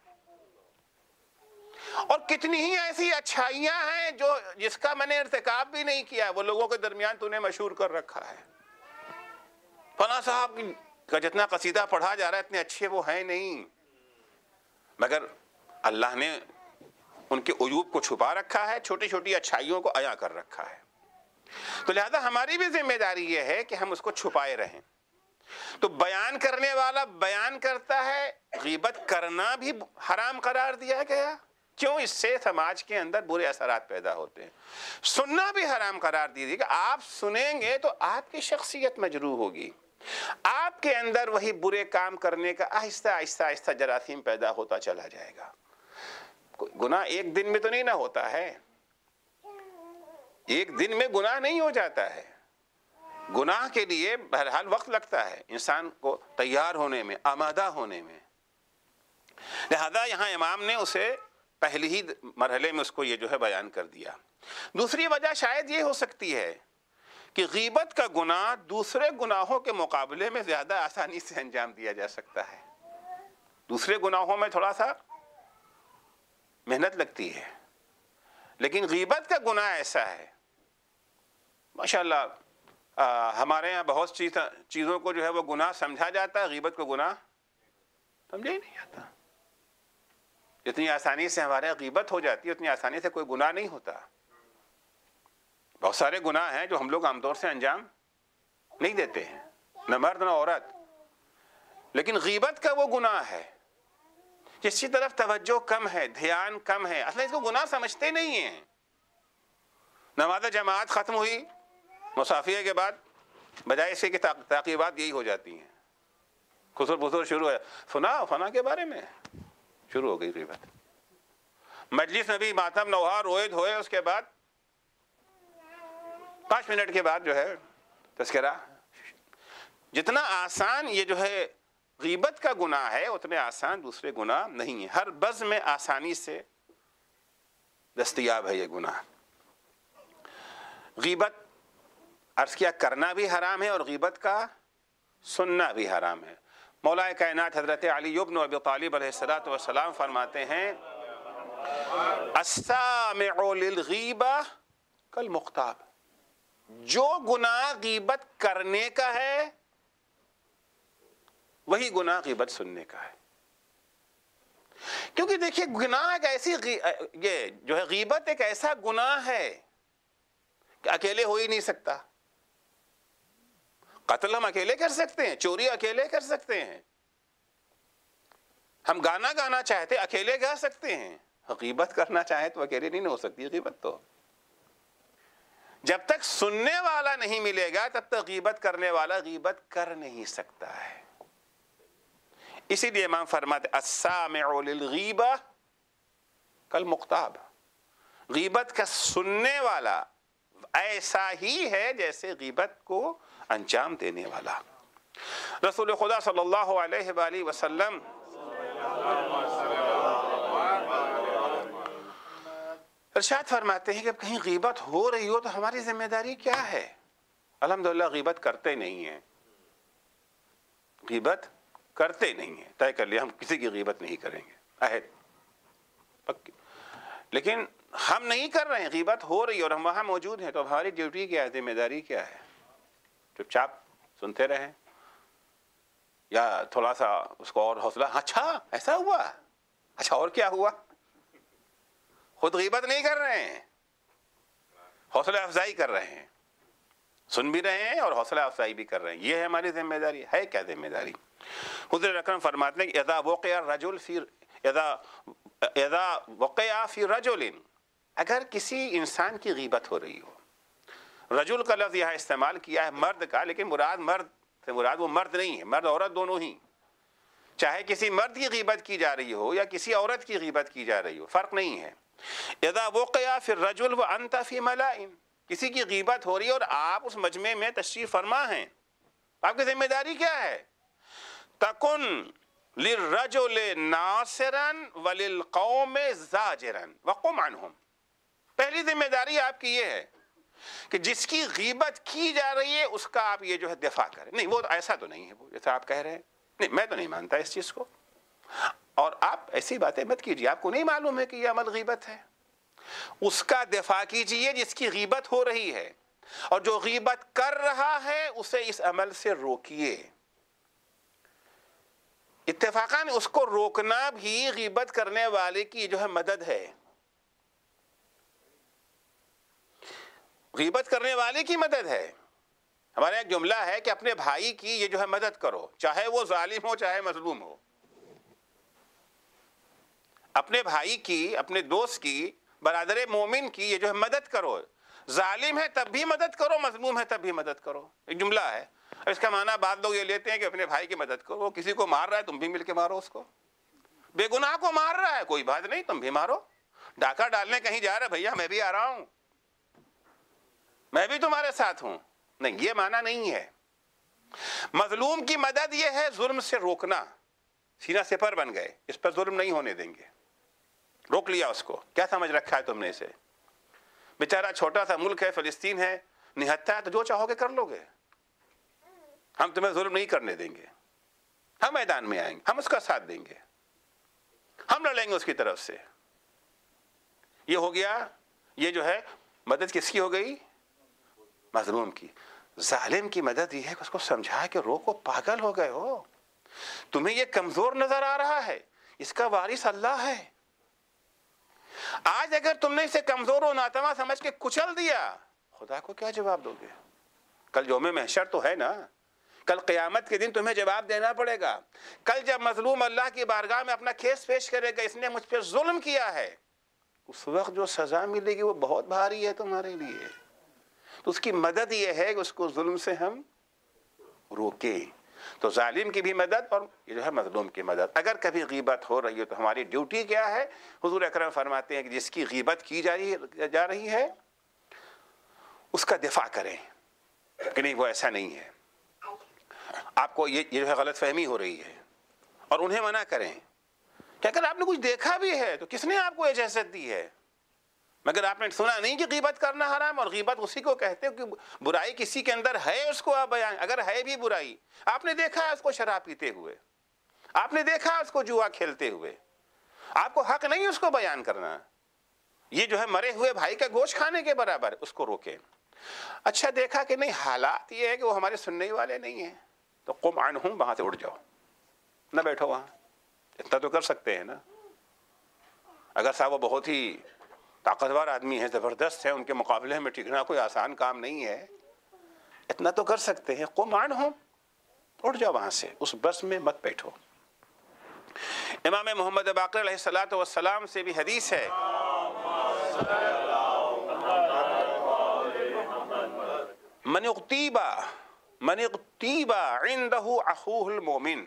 اور کتنی ہی ایسی اچھائیاں ہیں جو جس کا میں نے ارتکاب بھی نہیں کیا، وہ لوگوں کے درمیان تو نے مشہور کر رکھا ہے. فلاں صاحب کا جتنا قصیدہ پڑھا جا رہا ہے اتنے اچھے وہ ہیں نہیں، مگر اللہ نے ان کے عیوب کو چھپا رکھا ہے، چھوٹی چھوٹی اچھائیوں کو عیاں کر رکھا ہے. تو لہذا ہماری بھی ذمہ داری یہ ہے کہ ہم اس کو چھپائے رہیں. تو بیان کرنے والا بیان کرتا ہے، غیبت کرنا بھی حرام قرار دیا گیا. کیوں؟ اس سے سماج کے اندر برے اثرات پیدا ہوتے ہیں. سننا بھی حرام قرار دی کہ آپ سنیں گے تو آپ کی شخصیت مجروح ہوگی، آپ کے اندر وہی برے کام کرنے کا آہستہ آہستہ آہستہ جراثیم پیدا ہوتا چلا جائے گا. گناہ ایک دن میں تو نہیں نہ ہوتا ہے، ایک دن میں گناہ نہیں ہو جاتا ہے. گناہ کے لیے بہرحال وقت لگتا ہے انسان کو تیار ہونے میں، آمادہ ہونے میں. لہذا یہاں امام نے اسے پہلی ہی مرحلے میں اس کو یہ جو ہے بیان کر دیا. دوسری وجہ شاید یہ ہو سکتی ہے کہ غیبت کا گناہ دوسرے گناہوں کے مقابلے میں زیادہ آسانی سے انجام دیا جا سکتا ہے. دوسرے گناہوں میں تھوڑا سا محنت لگتی ہے، لیکن غیبت کا گناہ ایسا ہے ماشاءاللہ ہمارے یہاں بہت سی چیزوں کو جو ہے وہ گناہ سمجھا جاتا ہے، غیبت کو گناہ سمجھا ہی نہیں جاتا. جتنی آسانی سے ہمارے یہاں غیبت ہو جاتی ہے اتنی آسانی سے کوئی گناہ نہیں ہوتا. بہت سارے گناہ ہیں جو ہم لوگ عام طور سے انجام نہیں دیتے ہیں، نہ مرد نہ عورت، لیکن غیبت کا وہ گناہ ہے جس کی طرف توجہ کم ہے، دھیان کم ہے، اصلا اس کو گناہ سمجھتے نہیں ہیں. نماز جماعت ختم ہوئی مصافیہ کے بعد، بجائے اس کے تعقیبات یہی ہو جاتی ہیں. خسر بسر شروع ہے، سنا فنا کے بارے میں شروع ہو گئی غیبت. مجلس نبی ماتم نوحہ روئے دھوئے، اس کے بعد پانچ منٹ کے بعد جو ہے تذکرہ. جتنا آسان یہ جو ہے غیبت کا گناہ ہے اتنے آسان دوسرے گناہ نہیں ہیں. ہر بز میں آسانی سے دستیاب ہے یہ گناہ. غیبت عرض کیا کرنا بھی حرام ہے اور غیبت کا سننا بھی حرام ہے. مولا کائنات حضرت علی بن ابی طالب علیہ الصلوۃ والسلام فرماتے ہیں السامع للغیبہ کالمغتاب. جو گناہ غیبت کرنے کا ہے وہی گناہ غیبت سننے کا ہے. کیونکہ دیکھیے گناہ ایک ایسی یہ جو ہے غیبت ایک ایسا گناہ ہے کہ اکیلے ہو ہی نہیں سکتا. قتل ہم اکیلے کر سکتے ہیں، چوری اکیلے کر سکتے ہیں، ہم گانا گانا چاہتے اکیلے گا سکتے ہیں. غیبت کرنا چاہے تو اکیلے نہیں ہو سکتی غیبت. تو جب تک سننے والا نہیں ملے گا تب تک غیبت کرنے والا غیبت کر نہیں سکتا ہے. اسی لیے امام فرماتے السامع للغیبہ کالمغتاب. غیبت کا سننے والا ایسا ہی ہے جیسے غیبت کو انجام دینے والا. رسول خدا صلی اللہ علیہ وآلہ وسلم ارشاد فرماتے ہیں کہ اب کہیں غیبت ہو رہی ہو تو ہماری ذمہ داری کیا ہے؟ الحمدللہ غیبت کرتے نہیں ہیں، غیبت کرتے نہیں ہیں. طے کر لیا ہم کسی کی غیبت نہیں کریں گے، عہد پکی. لیکن ہم نہیں کر رہے ہیں، غیبت ہو رہی ہے اور ہم وہاں موجود ہیں، تو ہماری ڈیوٹی کیا ہے، ذمہ داری کیا ہے؟ چپ چاپ سنتے رہیں یا تھوڑا سا اس کو اور حوصلہ، اچھا ایسا ہوا، اچھا اور کیا ہوا؟ خود غیبت نہیں کر رہے ہیں، حوصلہ افزائی کر رہے ہیں، سن بھی رہے ہیں اور حوصلہ افزائی بھی کر رہے ہیں. یہ ہے ہماری ذمہ داری. ہے کیا ذمہ داری؟ حضور اکرم فرماتے ہیں کہ اذا وقع الرجل فی اذا اذا وقع فی رجل، اگر کسی انسان کی غیبت ہو رہی ہو. رجل کا لفظ یہاں استعمال کیا ہے مرد کا، لیکن مراد مرد سے مراد وہ مرد نہیں ہے، مرد عورت دونوں ہی. چاہے کسی مرد کی غیبت کی جا رہی ہو یا کسی عورت کی غیبت کی جا رہی ہو، فرق نہیں ہے. اذا وقع فی الرجل وانت فی ملأ، کسی کی غیبت ہو رہی ہے اور آپ اس مجمع میں تشریف فرما ہیں، آپ کی ذمہ داری کیا ہے؟ تکن للرجل ناصرا وللقوم زاجرا وقم عنہم. پہلی ذمہ داری آپ کی یہ ہے کہ جس کی غیبت کی جا رہی ہے اس کا آپ یہ جو ہے دفاع کریں. نہیں وہ ایسا تو نہیں ہے وہ جیسا آپ کہہ رہے ہیں، نہیں میں تو نہیں مانتا اس چیز کو، اور آپ ایسی باتیں مت کیجیے، آپ کو نہیں معلوم ہے کہ یہ عمل غیبت ہے. اس کا دفاع کیجیے جس کی غیبت ہو رہی ہے، اور جو غیبت کر رہا ہے اسے اس عمل سے روکیے. اتفاقاً اس کو روکنا بھی غیبت کرنے والے کی جو ہے مدد ہے. غیبت کرنے والے کی مدد ہے. ہمارا ایک جملہ ہے کہ اپنے بھائی کی یہ جو ہے مدد کرو، چاہے وہ ظالم ہو چاہے مظلوم ہو. اپنے بھائی کی، اپنے دوست کی، برادر مومن کی یہ جو ہے مدد کرو. ظالم ہے تب بھی مدد کرو، مظلوم ہے تب بھی مدد کرو. ایک جملہ ہے. اس کا معنی بعض لوگ یہ لیتے ہیں کہ اپنے بھائی کی مدد کرو، وہ کسی کو مار رہا ہے تم بھی مل کے مارو اس کو. بے گناہ کو مار رہا ہے کوئی بات نہیں، تم بھی مارو. ڈاکہ ڈالنے کہیں جا رہا ہے، بھیا میں بھی آ رہا ہوں، میں بھی تمہارے ساتھ ہوں. نہیں، یہ معنی نہیں ہے. مظلوم کی مدد یہ ہے ظلم سے روکنا. سینہ سپر بن گئے، اس پر ظلم نہیں ہونے دیں گے، روک لیا اس کو. کیا سمجھ رکھا ہے تم نے اسے؟ بیچارہ چھوٹا سا ملک ہے، فلسطین ہے، نہتا ہے، تو جو چاہو گے کر لو گے. ہم تمہیں ظلم نہیں کرنے دیں گے، ہم میدان میں آئیں گے، ہم اس کا ساتھ دیں گے، ہم لڑیں گے اس کی طرف سے. یہ ہو گیا، یہ جو ہے مدد کس کی ہو گئی؟ مظلوم کی. ظالم کی مدد یہ ہے کہ اس کو سمجھا کہ روکو، پاگل ہو گئے ہو، تمہیں یہ کمزور نظر آ رہا ہے، اس کا وارث اللہ ہے۔ آج اگر تم نے اسے کمزور و ناتواں سمجھ کے کچل دیا، خدا کو کیا جواب دو گے؟ کل یوم محشر تو ہے نا، کل قیامت کے دن تمہیں جواب دینا پڑے گا۔ کل جب مظلوم اللہ کی بارگاہ میں اپنا کیس پیش کرے گا، اس نے مجھ پہ ظلم کیا ہے، اس وقت جو سزا ملے گی وہ بہت بھاری ہے تمہارے لیے۔ تو اس کی مدد یہ ہے کہ اس کو ظلم سے ہم روکیں۔ تو ظالم کی بھی مدد اور یہ جو ہے مظلوم کی مدد۔ اگر کبھی غیبت ہو رہی ہے تو ہماری ڈیوٹی کیا ہے؟ حضور اکرم فرماتے ہیں کہ جس کی غیبت کی جا رہی جا رہی ہے اس کا دفاع کریں کہ نہیں وہ ایسا نہیں ہے، آپ کو یہ جو ہے غلط فہمی ہو رہی ہے، اور انہیں منع کریں کہ اگر آپ نے کچھ دیکھا بھی ہے تو کس نے آپ کو اجازت دی ہے؟ مگر آپ نے سنا نہیں کہ غیبت کرنا حرام، اور غیبت اسی کو کہتے ہیں کہ برائی کسی کے اندر ہے اس کو آپ بیان، اگر ہے بھی برائی، آپ نے دیکھا ہے اس کو شراب پیتے ہوئے، آپ نے دیکھا ہے اس کو جوا کھیلتے ہوئے، آپ کو حق نہیں اس کو بیان کرنا، یہ جو ہے مرے ہوئے بھائی کا گوشت کھانے کے برابر، اس کو روکیں۔ اچھا دیکھا کہ نہیں حالات یہ ہے کہ وہ ہمارے سننے والے نہیں ہیں، تو قم عنہم، وہاں سے اٹھ جاؤ، نہ بیٹھو وہاں، اتنا تو کر سکتے ہیں نا۔ اگر صاحب وہ بہت ہی طاقتور آدمی ہے، زبردست ہے، ان کے مقابلے میں ٹکنا کوئی آسان کام نہیں ہے، اتنا تو کر سکتے ہیں، قم عنہم، اٹھ جاؤ وہاں سے، اس بس میں مت بیٹھو۔ امام محمد باقر علیہ الصلوۃ والسلام سے بھی حدیث ہے، من اغتیب من اغتیب عنده اخوہ المومن،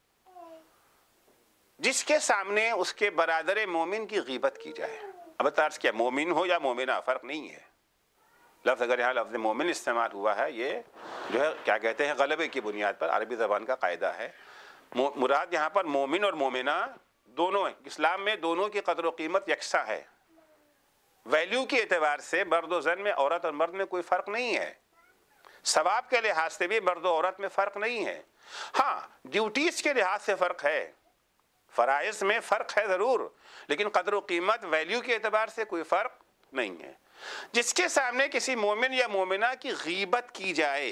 جس کے سامنے اس کے برادر مومن کی غیبت کی جائے۔ اب طرز کیا، مومن ہو یا مومنہ، فرق نہیں ہے، لفظ اگر یہاں لفظ مومن استعمال ہوا ہے، یہ جو ہے کیا کہتے ہیں غلبے کی بنیاد پر عربی زبان کا قاعدہ ہے، مراد یہاں پر مومن اور مومنہ دونوں ہیں۔ اسلام میں دونوں کی قدر و قیمت یکساں ہے، ویلیو کے اعتبار سے مرد و زن میں، عورت اور مرد میں کوئی فرق نہیں ہے، ثواب کے لحاظ سے بھی مرد و عورت میں فرق نہیں ہے۔ ہاں ڈیوٹیز کے لحاظ سے فرق ہے، فرائض میں فرق ہے ضرور، لیکن قدر و قیمت ویلیو کے اعتبار سے کوئی فرق نہیں ہے۔ جس کے سامنے کسی مومن یا مومنہ کی غیبت کی جائے،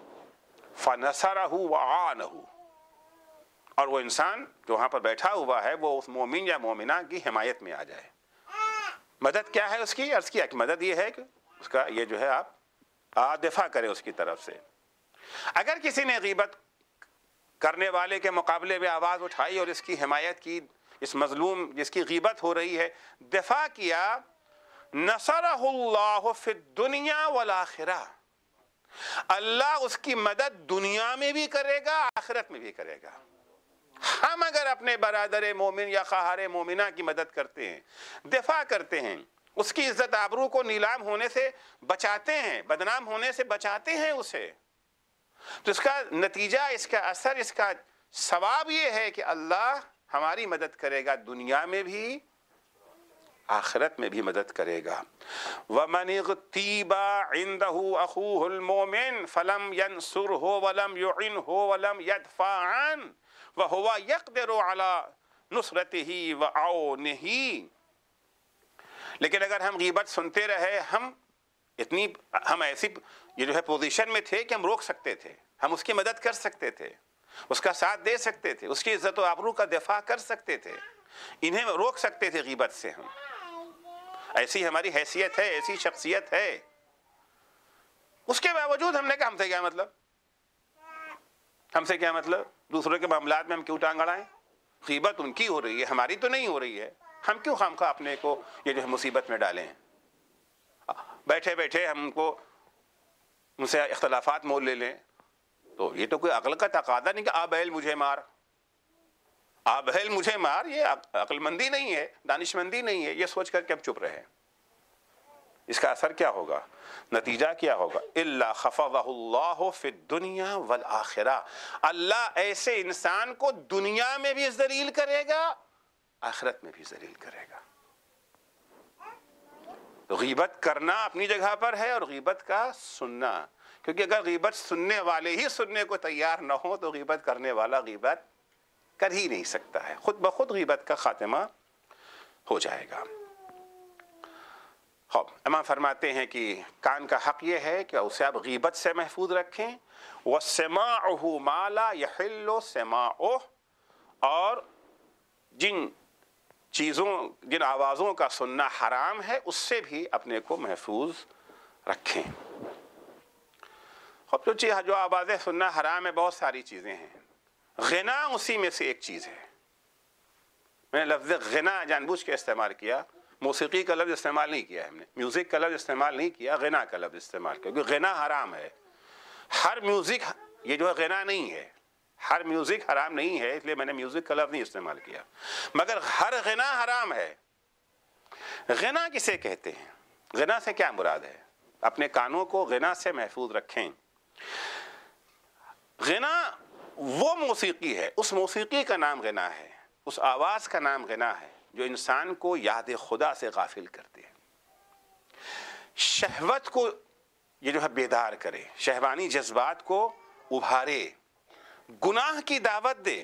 فَنَصَرَهُ وَعَانَهُ، اور وہ انسان جو وہاں پر بیٹھا ہوا ہے وہ اس مومن یا مومنہ کی حمایت میں آ جائے۔ مدد کیا ہے اس کی؟ عرض کیا کہ مدد یہ ہے کہ اس کا یہ جو ہے آپ دفاع کریں اس کی طرف سے۔ اگر کسی نے غیبت کرنے والے کے مقابلے میں آواز اٹھائی اور اس کی حمایت کی، اس مظلوم جس کی غیبت ہو رہی ہے دفاع کیا، نصرہ اللہ فی الدنیا والآخرہ، اللہ اس کی مدد دنیا میں بھی کرے گا، آخرت میں بھی کرے گا۔ ہم اگر اپنے برادر مومن یا خواہر مومنہ کی مدد کرتے ہیں، دفاع کرتے ہیں، اس کی عزت آبرو کو نیلام ہونے سے بچاتے ہیں، بدنام ہونے سے بچاتے ہیں اسے، تو اس کا نتیجہ، اس کا اثر، اس کا ثواب یہ ہے کہ اللہ ہماری مدد کرے گا، دنیا میں بھی آخرت میں بھی مدد کرے گا۔ وَمَنِ اغْتِيبَ عِنْدَهُ أَخُوهُ الْمُؤْمِنُ فَلَمْ يَنْصُرْهُ وَلَمْ يُعِنْهُ وَلَمْ يَدْفَعْ عَنْهُ وَهُوَ يَقْدِرُ عَلَى نُصْرَتِهِ وَعَوْنِهِ۔ لیکن اگر ہم غیبت سنتے رہے، ہم اتنی ہم ایسی یہ جو ہے پوزیشن میں تھے کہ ہم روک سکتے تھے، ہم اس کی مدد کر سکتے تھے، اس کا ساتھ دے سکتے تھے، اس کی عزت و آبرو کا دفاع کر سکتے تھے، انہیں روک سکتے تھے غیبت سے۔ ہم ایسی ہماری حیثیت ہے، ایسی شخصیت ہے، اس کے باوجود ہم نے کہا ہم سے کیا مطلب، ہم سے کیا مطلب، دوسروں کے معاملات میں ہم کیوں ٹانگ اڑائیں؟ غیبت ان کی ہو رہی ہے، ہماری تو نہیں ہو رہی ہے، ہم کیوں خامخواہ اپنے کو یہ جو ہے مصیبت میں ڈالیں؟ بیٹھے بیٹھے ہم کو ان سے اختلافات مول لے لیں، تو یہ تو کوئی عقل کا تقاضا نہیں کہ آ بہل مجھے مار، آ بہل مجھے مار، یہ عقل مندی نہیں ہے، دانش مندی نہیں ہے، یہ سوچ کر کہ اب چپ رہے۔ اس کا اثر کیا ہوگا، نتیجہ کیا ہوگا؟ الا خفضہ اللہ فی الدنیا والآخرہ، اللہ ایسے انسان کو دنیا میں بھی ذلیل کرے گا، آخرت میں بھی ذلیل کرے گا۔ غیبت کرنا اپنی جگہ پر ہے، اور غیبت کا سننا، کیونکہ اگر غیبت سننے والے ہی سننے کو تیار نہ ہو تو غیبت کرنے والا غیبت کر ہی نہیں سکتا ہے، خود بخود غیبت کا خاتمہ ہو جائے گا۔ خوب امام فرماتے ہیں کہ کان کا حق یہ ہے کہ اسے آپ غیبت سے محفوظ رکھیں، وَسَمَاعُهُ مَا لَا يَحِلُّ سَمَاعُهُ، اور جن چیزوں جن آوازوں کا سننا حرام ہے اس سے بھی اپنے کو محفوظ رکھیں۔ خب جو چیز جو آوازیں سننا حرام ہے بہت ساری چیزیں ہیں، غنا اسی میں سے ایک چیز ہے۔ میں نے لفظ غنا جان بوجھ کے استعمال کیا، موسیقی کا لفظ استعمال نہیں کیا ہم نے، میوزک کا لفظ استعمال نہیں کیا، غنا کا لفظ استعمال کیا، کیونکہ غنا حرام ہے۔ ہر میوزک یہ جو ہے غنا نہیں ہے، ہر میوزک حرام نہیں ہے، اس لیے میں نے میوزک کا لفظ نہیں استعمال کیا، مگر ہر غنا حرام ہے۔ غنا کسے کہتے ہیں؟ غنا سے کیا مراد ہے؟ اپنے کانوں کو غنا سے محفوظ رکھیں۔ غنا وہ موسیقی ہے، اس موسیقی کا نام غنا ہے، اس آواز کا نام غنا ہے جو انسان کو یاد خدا سے غافل کرتے ہیں، شہوت کو یہ جو ہے بیدار کرے، شہوانی جذبات کو ابھارے، گناہ کی دعوت دے۔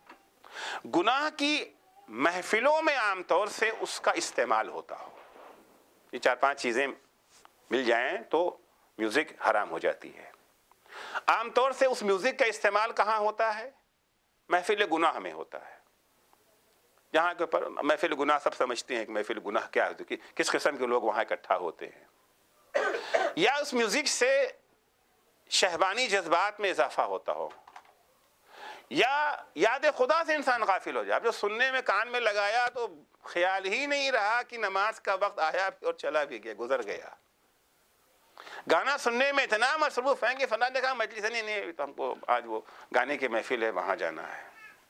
گناہ کی محفلوں میں عام طور سے اس کا استعمال ہوتا ہو، یہ چار پانچ چیزیں مل جائیں تو میوزک حرام ہو جاتی ہے۔ عام طور سے اس میوزک کا استعمال کہاں ہوتا ہے؟ محفل گناہ میں ہوتا ہے، جہاں کے پر محفل گناہ سب سمجھتے ہیں کہ محفل گناہ کیا ہے، کس قسم کے لوگ وہاں اکٹھا ہوتے ہیں، یا اس میوزک سے شہوانی جذبات میں اضافہ ہوتا ہو، یا یاد خدا سے انسان غافل ہو جائے۔ اب جو سننے میں کان میں لگایا تو خیال ہی نہیں رہا کہ نماز کا وقت آیا بھی اور چلا بھی گیا، گزر گیا۔ گانا سننے میں اتنا مصروف ہیں کہ فلاں نے کہا مجلس نہیں نہیں تو ہم کو آج وہ گانے کی محفل ہے وہاں جانا ہے۔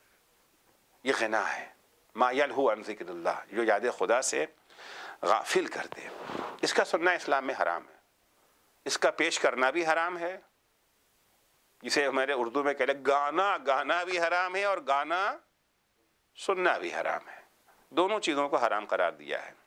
یہ غنا ہے، ما یلہو عن ذکر اللہ، جو یاد خدا سے غافل کر دے۔ اس کا سننا اسلام میں حرام ہے، اس کا پیش کرنا بھی حرام ہے، جسے ہمارے اردو میں کہتے ہیں گانا گانا بھی حرام ہے اور گانا سننا بھی حرام ہے، دونوں چیزوں کو حرام قرار دیا ہے۔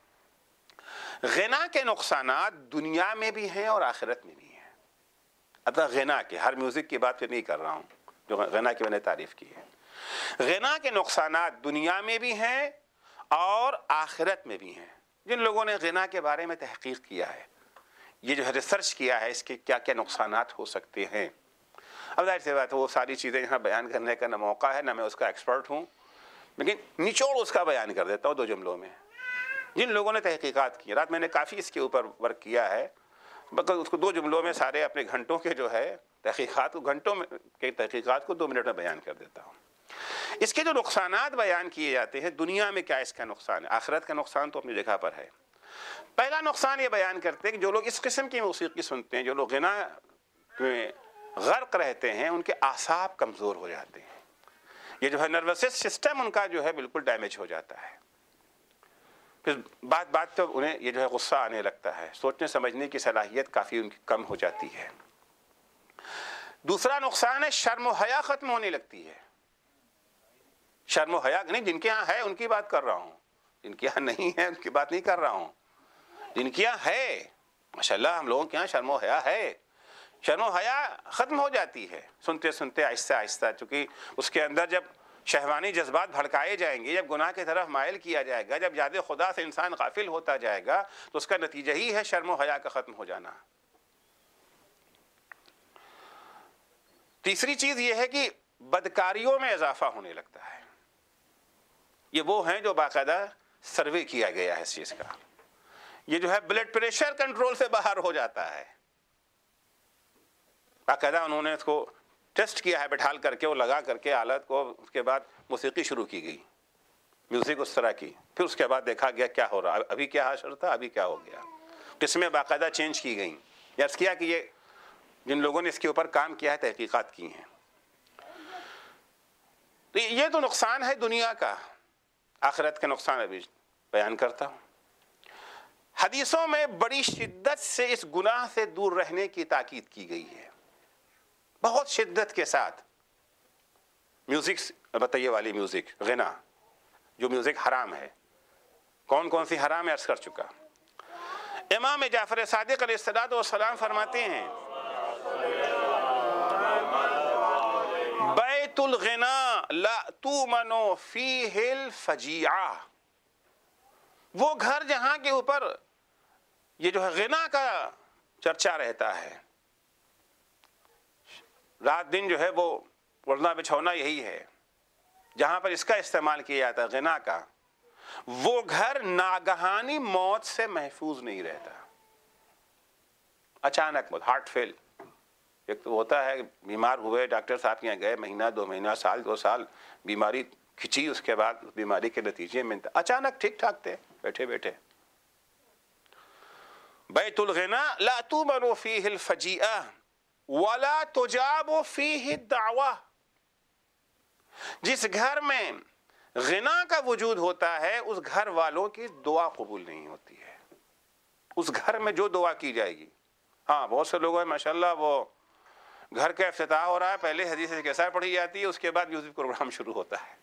غنا کے نقصانات دنیا میں بھی ہیں اور آخرت میں بھی ہیں۔ اب غنا کے، ہر میوزک کی بات پہ نہیں کر رہا ہوں، جو غنا کی میں نے تعریف کی ہے۔ غنا کے نقصانات دنیا میں بھی ہیں اور آخرت میں بھی ہیں۔ جن لوگوں نے غنا کے بارے میں تحقیق کیا ہے، یہ جو ہے ریسرچ کیا ہے اس کے کیا کیا نقصانات ہو سکتے ہیں، اب ظاہر سی بات ہے وہ ساری چیزیں یہاں بیان کرنے کا نہ موقع ہے نہ میں اس کا ایکسپرٹ ہوں، لیکن نچوڑ اس کا بیان کر دیتا ہوں دو جملوں میں۔ جن لوگوں نے تحقیقات کی، رات میں نے کافی اس کے اوپر ورک کیا ہے، مگر اس کو دو جملوں میں سارے اپنے گھنٹوں کے جو ہے تحقیقات کو گھنٹوں میں کے تحقیقات کو دو منٹ میں بیان کر دیتا ہوں۔ اس کے جو نقصانات بیان کیے جاتے ہیں، دنیا میں کیا اس کا نقصان ہے، آخرت کا نقصان تو اپنی جگہ پر ہے۔ پہلا نقصان یہ بیان کرتے ہیں کہ جو لوگ اس قسم کی موسیقی سنتے ہیں، جو لوگ غنا میں غرق رہتے ہیں، ان کے اعصاب کمزور ہو جاتے ہیں، یہ جو ہے نروس سسٹم ان کا جو ہے بالکل ڈیمیج ہو جاتا ہے، پھر بات بات تو انہیں یہ جو ہے غصہ آنے لگتا ہے، سوچنے سمجھنے کی صلاحیت کافی ان کی کم ہو جاتی ہے۔ دوسرا نقصان ہے شرم و حیا ختم ہونے لگتی ہے۔ شرم و حیا نہیں، جن کے ہاں ہے ان کی بات کر رہا ہوں، جن کے ہاں نہیں ہے ان کی بات نہیں کر رہا ہوں، جن کے یہاں ہے ماشاءاللہ ہم لوگوں کے یہاں شرم و حیا ہے، شرم و حیا ختم ہو جاتی ہے سنتے سنتے آہستہ آہستہ، چونکہ اس کے اندر جب شہوانی جذبات بھڑکائے جائیں گے، جب گناہ کی طرف مائل کیا جائے گا، جب یاد خدا سے انسان غافل ہوتا جائے گا تو اس کا نتیجہ ہی ہے شرم و حیا کا ختم ہو جانا۔ تیسری چیز یہ ہے کہ بدکاریوں میں اضافہ ہونے لگتا ہے۔ یہ وہ ہیں جو باقاعدہ سروے کیا گیا ہے اس چیز کا، یہ جو ہے بلڈ پریشر کنٹرول سے باہر ہو جاتا ہے، باقاعدہ انہوں نے اس کو ٹیسٹ کیا ہے بٹھال کر کے، وہ لگا کر کے آلت کو، اس کے بعد موسیقی شروع کی گئی، میوزک اس طرح کی، پھر اس کے بعد دیکھا گیا کیا ہو رہا، ابھی کیا حشر تھا، ابھی کیا ہو گیا، قسمیں باقاعدہ چینج کی گئیں۔ یاد کیا کہ یہ جن لوگوں نے اس کے اوپر کام کیا ہے تحقیقات کی ہیں۔ تو یہ تو نقصان ہے دنیا کا، آخرت کا نقصان ابھی بیان کرتا ہوں۔ حدیثوں میں بڑی شدت سے اس گناہ سے دور رہنے کی تاکید کی گئی ہے، بہت شدت کے ساتھ۔ میوزک بتائیے والی میوزک، غنا، جو میوزک حرام ہے، کون کون سی حرام ہے عرض کر چکا۔ امام جعفر صادق علیہ الصلوۃ والسلام فرماتے ہیں بیت الغنا لا تؤمن فیہ الفجیعہ، وہ گھر جہاں کے اوپر یہ جو ہے غنا کا چرچا رہتا ہے، رات دن جو ہے وہ اڑنا بچھونا یہی ہے، جہاں پر اس کا استعمال کیا جاتا ہے غنا کا، وہ گھر ناگہانی موت سے محفوظ نہیں رہتا۔ اچانک موت، ہارٹ فیل، ایک تو ہوتا ہے بیمار ہوئے، ڈاکٹر صاحب کے یہاں گئے، مہینہ دو مہینہ سال دو سال بیماری کھچی، اس کے بعد بیماری کے نتیجے میں اچانک ٹھیک ٹھاک تھے بیٹھے بیٹھے۔ بیت الغنا لا تؤمن فیہ الفجیعہ ولا تجاب فیہ الدعوہ، جس گھر میں غنا کا وجود ہوتا ہے اس گھر والوں کی دعا قبول نہیں ہوتی ہے، اس گھر میں جو دعا کی جائے گی۔ ہاں بہت سے لوگ ہیں ماشاءاللہ، وہ گھر کا افتتاح ہو رہا ہے، پہلے حدیث کیسا پڑھی جاتی ہے، اس کے بعد میوزک پروگرام شروع ہوتا ہے،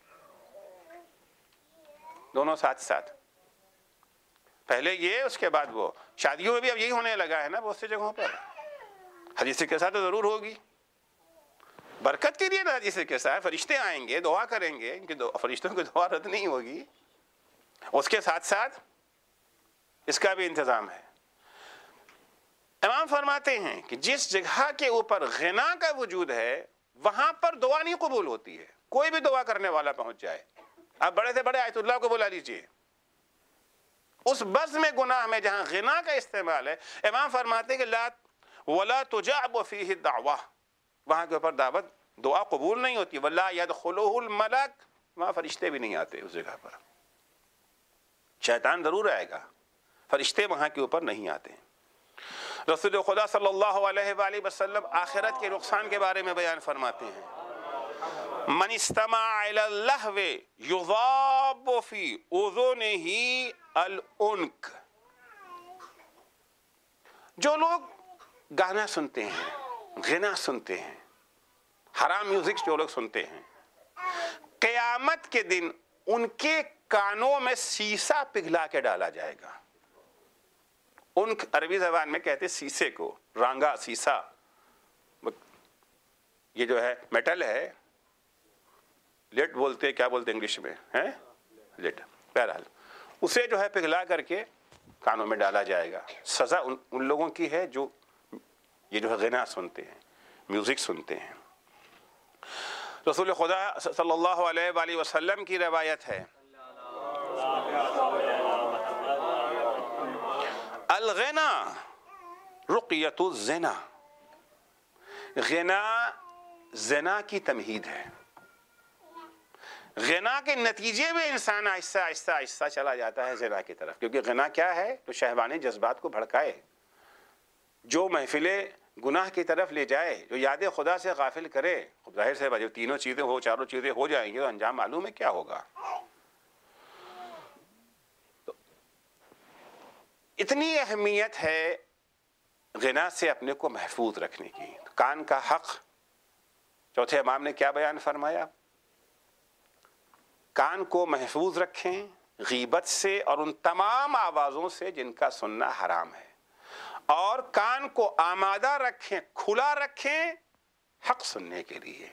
دونوں ساتھ ساتھ، پہلے یہ اس کے بعد وہ۔ شادیوں میں بھی اب یہی ہونے لگا ہے نا بہت سی جگہوں پر، حدیث کے ساتھ تو ضرور ہوگی، برکت کے لیے نا حدیث کے ساتھ، فرشتے آئیں گے دعا کریں گے، ان کی دعا، فرشتوں کی دعا رد نہیں ہوگی، اس کے ساتھ ساتھ اس کا بھی انتظام ہے۔ امام فرماتے ہیں کہ جس جگہ کے اوپر غنا کا وجود ہے وہاں پر دعا نہیں قبول ہوتی ہے، کوئی بھی دعا کرنے والا پہنچ جائے، آپ بڑے سے بڑے آیت اللہ کو بلا لیجئے، اس بزم میں گناہ میں جہاں غنا کا استعمال ہے، امام فرماتے ہیں کہ لا ولا تجاب فیہ الدعوہ، وہاں کے اوپر دعوت دعا قبول نہیں ہوتی، ولا يدخلہ الملک، وہاں فرشتے بھی نہیں آتے، اس جگہ پر شیطان ضرور آئے گا، فرشتے وہاں کے اوپر نہیں آتے۔ رسول خدا صلی اللہ علیہ وآلہ وسلم آخرت کے نقصان کے بارے میں بیان فرماتے ہیں، من استمع الی اللہو یضاب فی اذنہ العنق، جو لوگ گانا سنتے ہیں، غنا سنتے ہیں، حرام میوزک جو لوگ سنتے ہیں، قیامت کے دن ان کے کانوں میں سیسا پگھلا کے ڈالا جائے گا۔ ان عربی زبان میں کہتے سیسے کو، رانگا، سیسا، یہ جو ہے میٹل ہے، لیٹ بولتے کیا بولتے انگلش میں ہے، لیٹ، بہرحال اسے جو ہے پگھلا کر کے کانوں میں ڈالا جائے گا۔ سزا ان, ان لوگوں کی ہے جو یہ جو ہے غنا سنتے ہیں، میوزک سنتے ہیں۔ رسول خدا صلی اللہ علیہ وآلہ وسلم کی روایت ہے، الغنا رقیۃ الزنا، غنا زنا کی تمہید ہے، غنا کے نتیجے میں انسان آہستہ آہستہ آہستہ چلا جاتا ہے زنا کی طرف، کیونکہ غنا کیا ہے؟ تو شہوانی جذبات کو بھڑکائے، جو محفلیں گناہ کی طرف لے جائے، جو یاد خدا سے غافل کرے، ظاہر سے جب تینوں چیزیں ہو، چاروں چیزیں ہو جائیں گی تو انجام معلوم ہے کیا ہوگا۔ تو اتنی اہمیت ہے غنا سے اپنے کو محفوظ رکھنے کی۔ کان کا حق، چوتھے امام نے کیا بیان فرمایا؟ کان کو محفوظ رکھیں غیبت سے اور ان تمام آوازوں سے جن کا سننا حرام ہے، اور کان کو آمادہ رکھیں، کھلا رکھیں حق سننے کے لیے،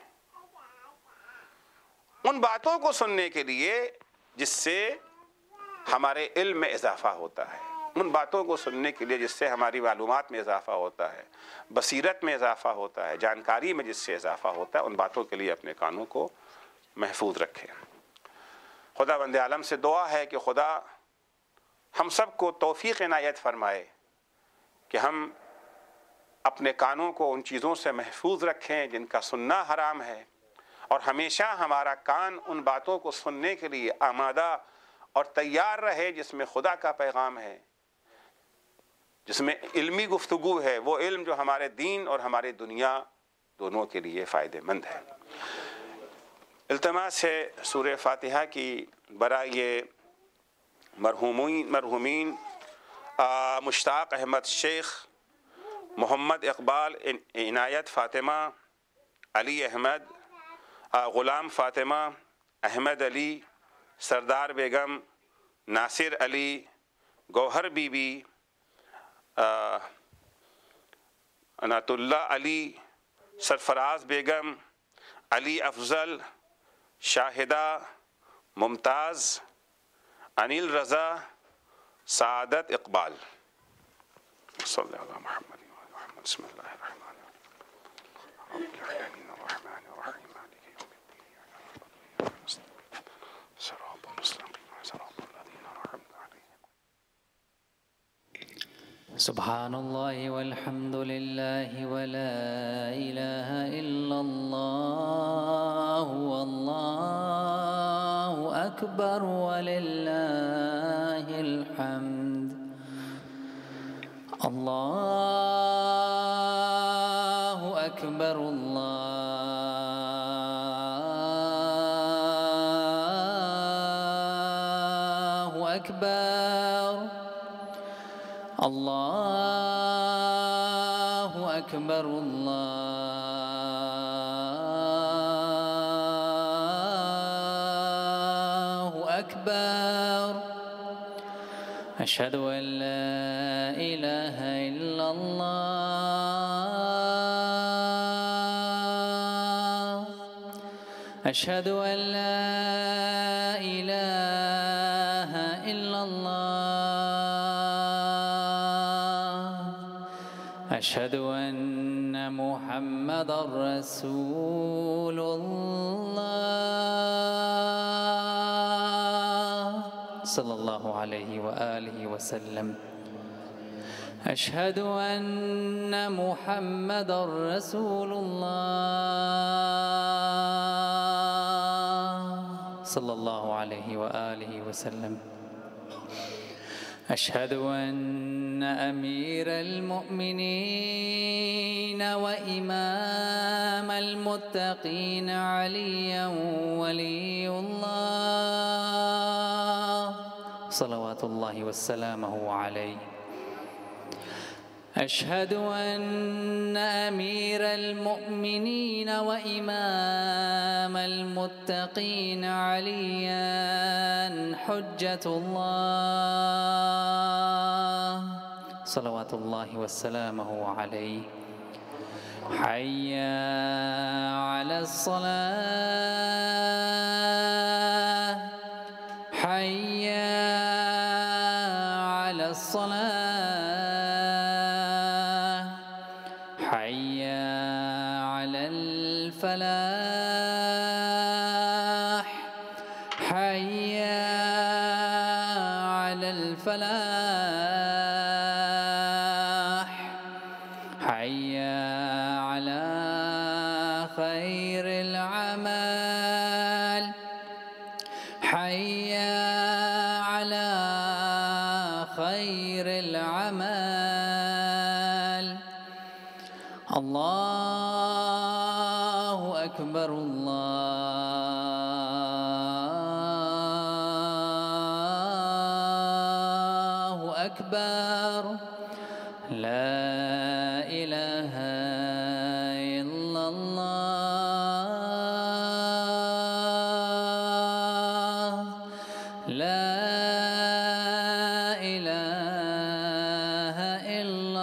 ان باتوں کو سننے کے لیے جس سے ہمارے علم میں اضافہ ہوتا ہے، ان باتوں کو سننے کے لیے جس سے ہماری معلومات میں اضافہ ہوتا ہے، بصیرت میں اضافہ ہوتا ہے، جانکاری میں جس سے اضافہ ہوتا ہے، ان باتوں کے لیے اپنے کانوں کو محفوظ رکھیں۔ خدا بند عالم سے دعا ہے کہ خدا ہم سب کو توفیق عنایت فرمائے کہ ہم اپنے کانوں کو ان چیزوں سے محفوظ رکھیں جن کا سننا حرام ہے، اور ہمیشہ ہمارا کان ان باتوں کو سننے کے لیے آمادہ اور تیار رہے جس میں خدا کا پیغام ہے، جس میں علمی گفتگو ہے، وہ علم جو ہمارے دین اور ہمارے دنیا دونوں کے لیے فائدہ مند ہے۔ التماس ہے سورہ فاتحہ کی برائے یہ مرحومین مرحومین مشتاق احمد شیخ، محمد اقبال عنایت فاطمہ، علی احمد، غلام فاطمہ، احمد علی، سردار بیگم، ناصر علی، گوہر بی بی، عنایت اللہ علی، سرفراز بیگم، علی افضل، شاہدہ، ممتاز، انیل رضا، سعادت اقبال، صل على محمد وعلى محمد. بسم الله الرحمن الرحيم. رب العالمين الرحمن الرحيم مالك يوم الدين. صراط المستقيم صراط الذين أنعمت عليهم. سبحان الله والحمد لله ولا إله إلا الله والله أكبر ولله الحمد. الله أكبر الله أكبر الله أكبر الله أكبر. أشهد أن لا إله إلا الله. أشهد أن لا إله إلا الله. أشهد أن محمدًا رسول الله صلى الله عليه وآله وسلم. أشهد أن محمدًا رسول الله صلى الله عليه وآله وسلم. أشهد أن أمير المؤمنين وإمام المتقين عليا ولي الله صلوات الله وسلامه عليه. أشهد أن أمير المؤمنين وإمام المتقين عليا حجة الله صلوات الله وسلامه عليه. حي على الصلاة حي على الصلاة حي على الفلاح حي على الفلاح حي على خير العمل حي على خير العمل. الله أكبر الله أكبر. لا إله إلا الله لا إله إلا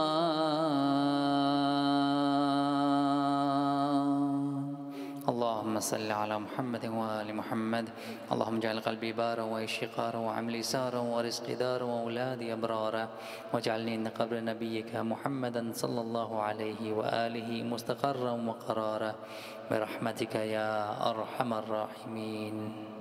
الله. اللهم صل على محمد وآل محمد. اللهم اجعل قلبي بارا وعيشي قارا وعملي سارا ورزقي دارا وأولادي أبرارا واجعلني عند قبر نبيك محمدا صلى الله عليه وآله مستقرا وقرارا برحمتك يا أرحم الراحمين.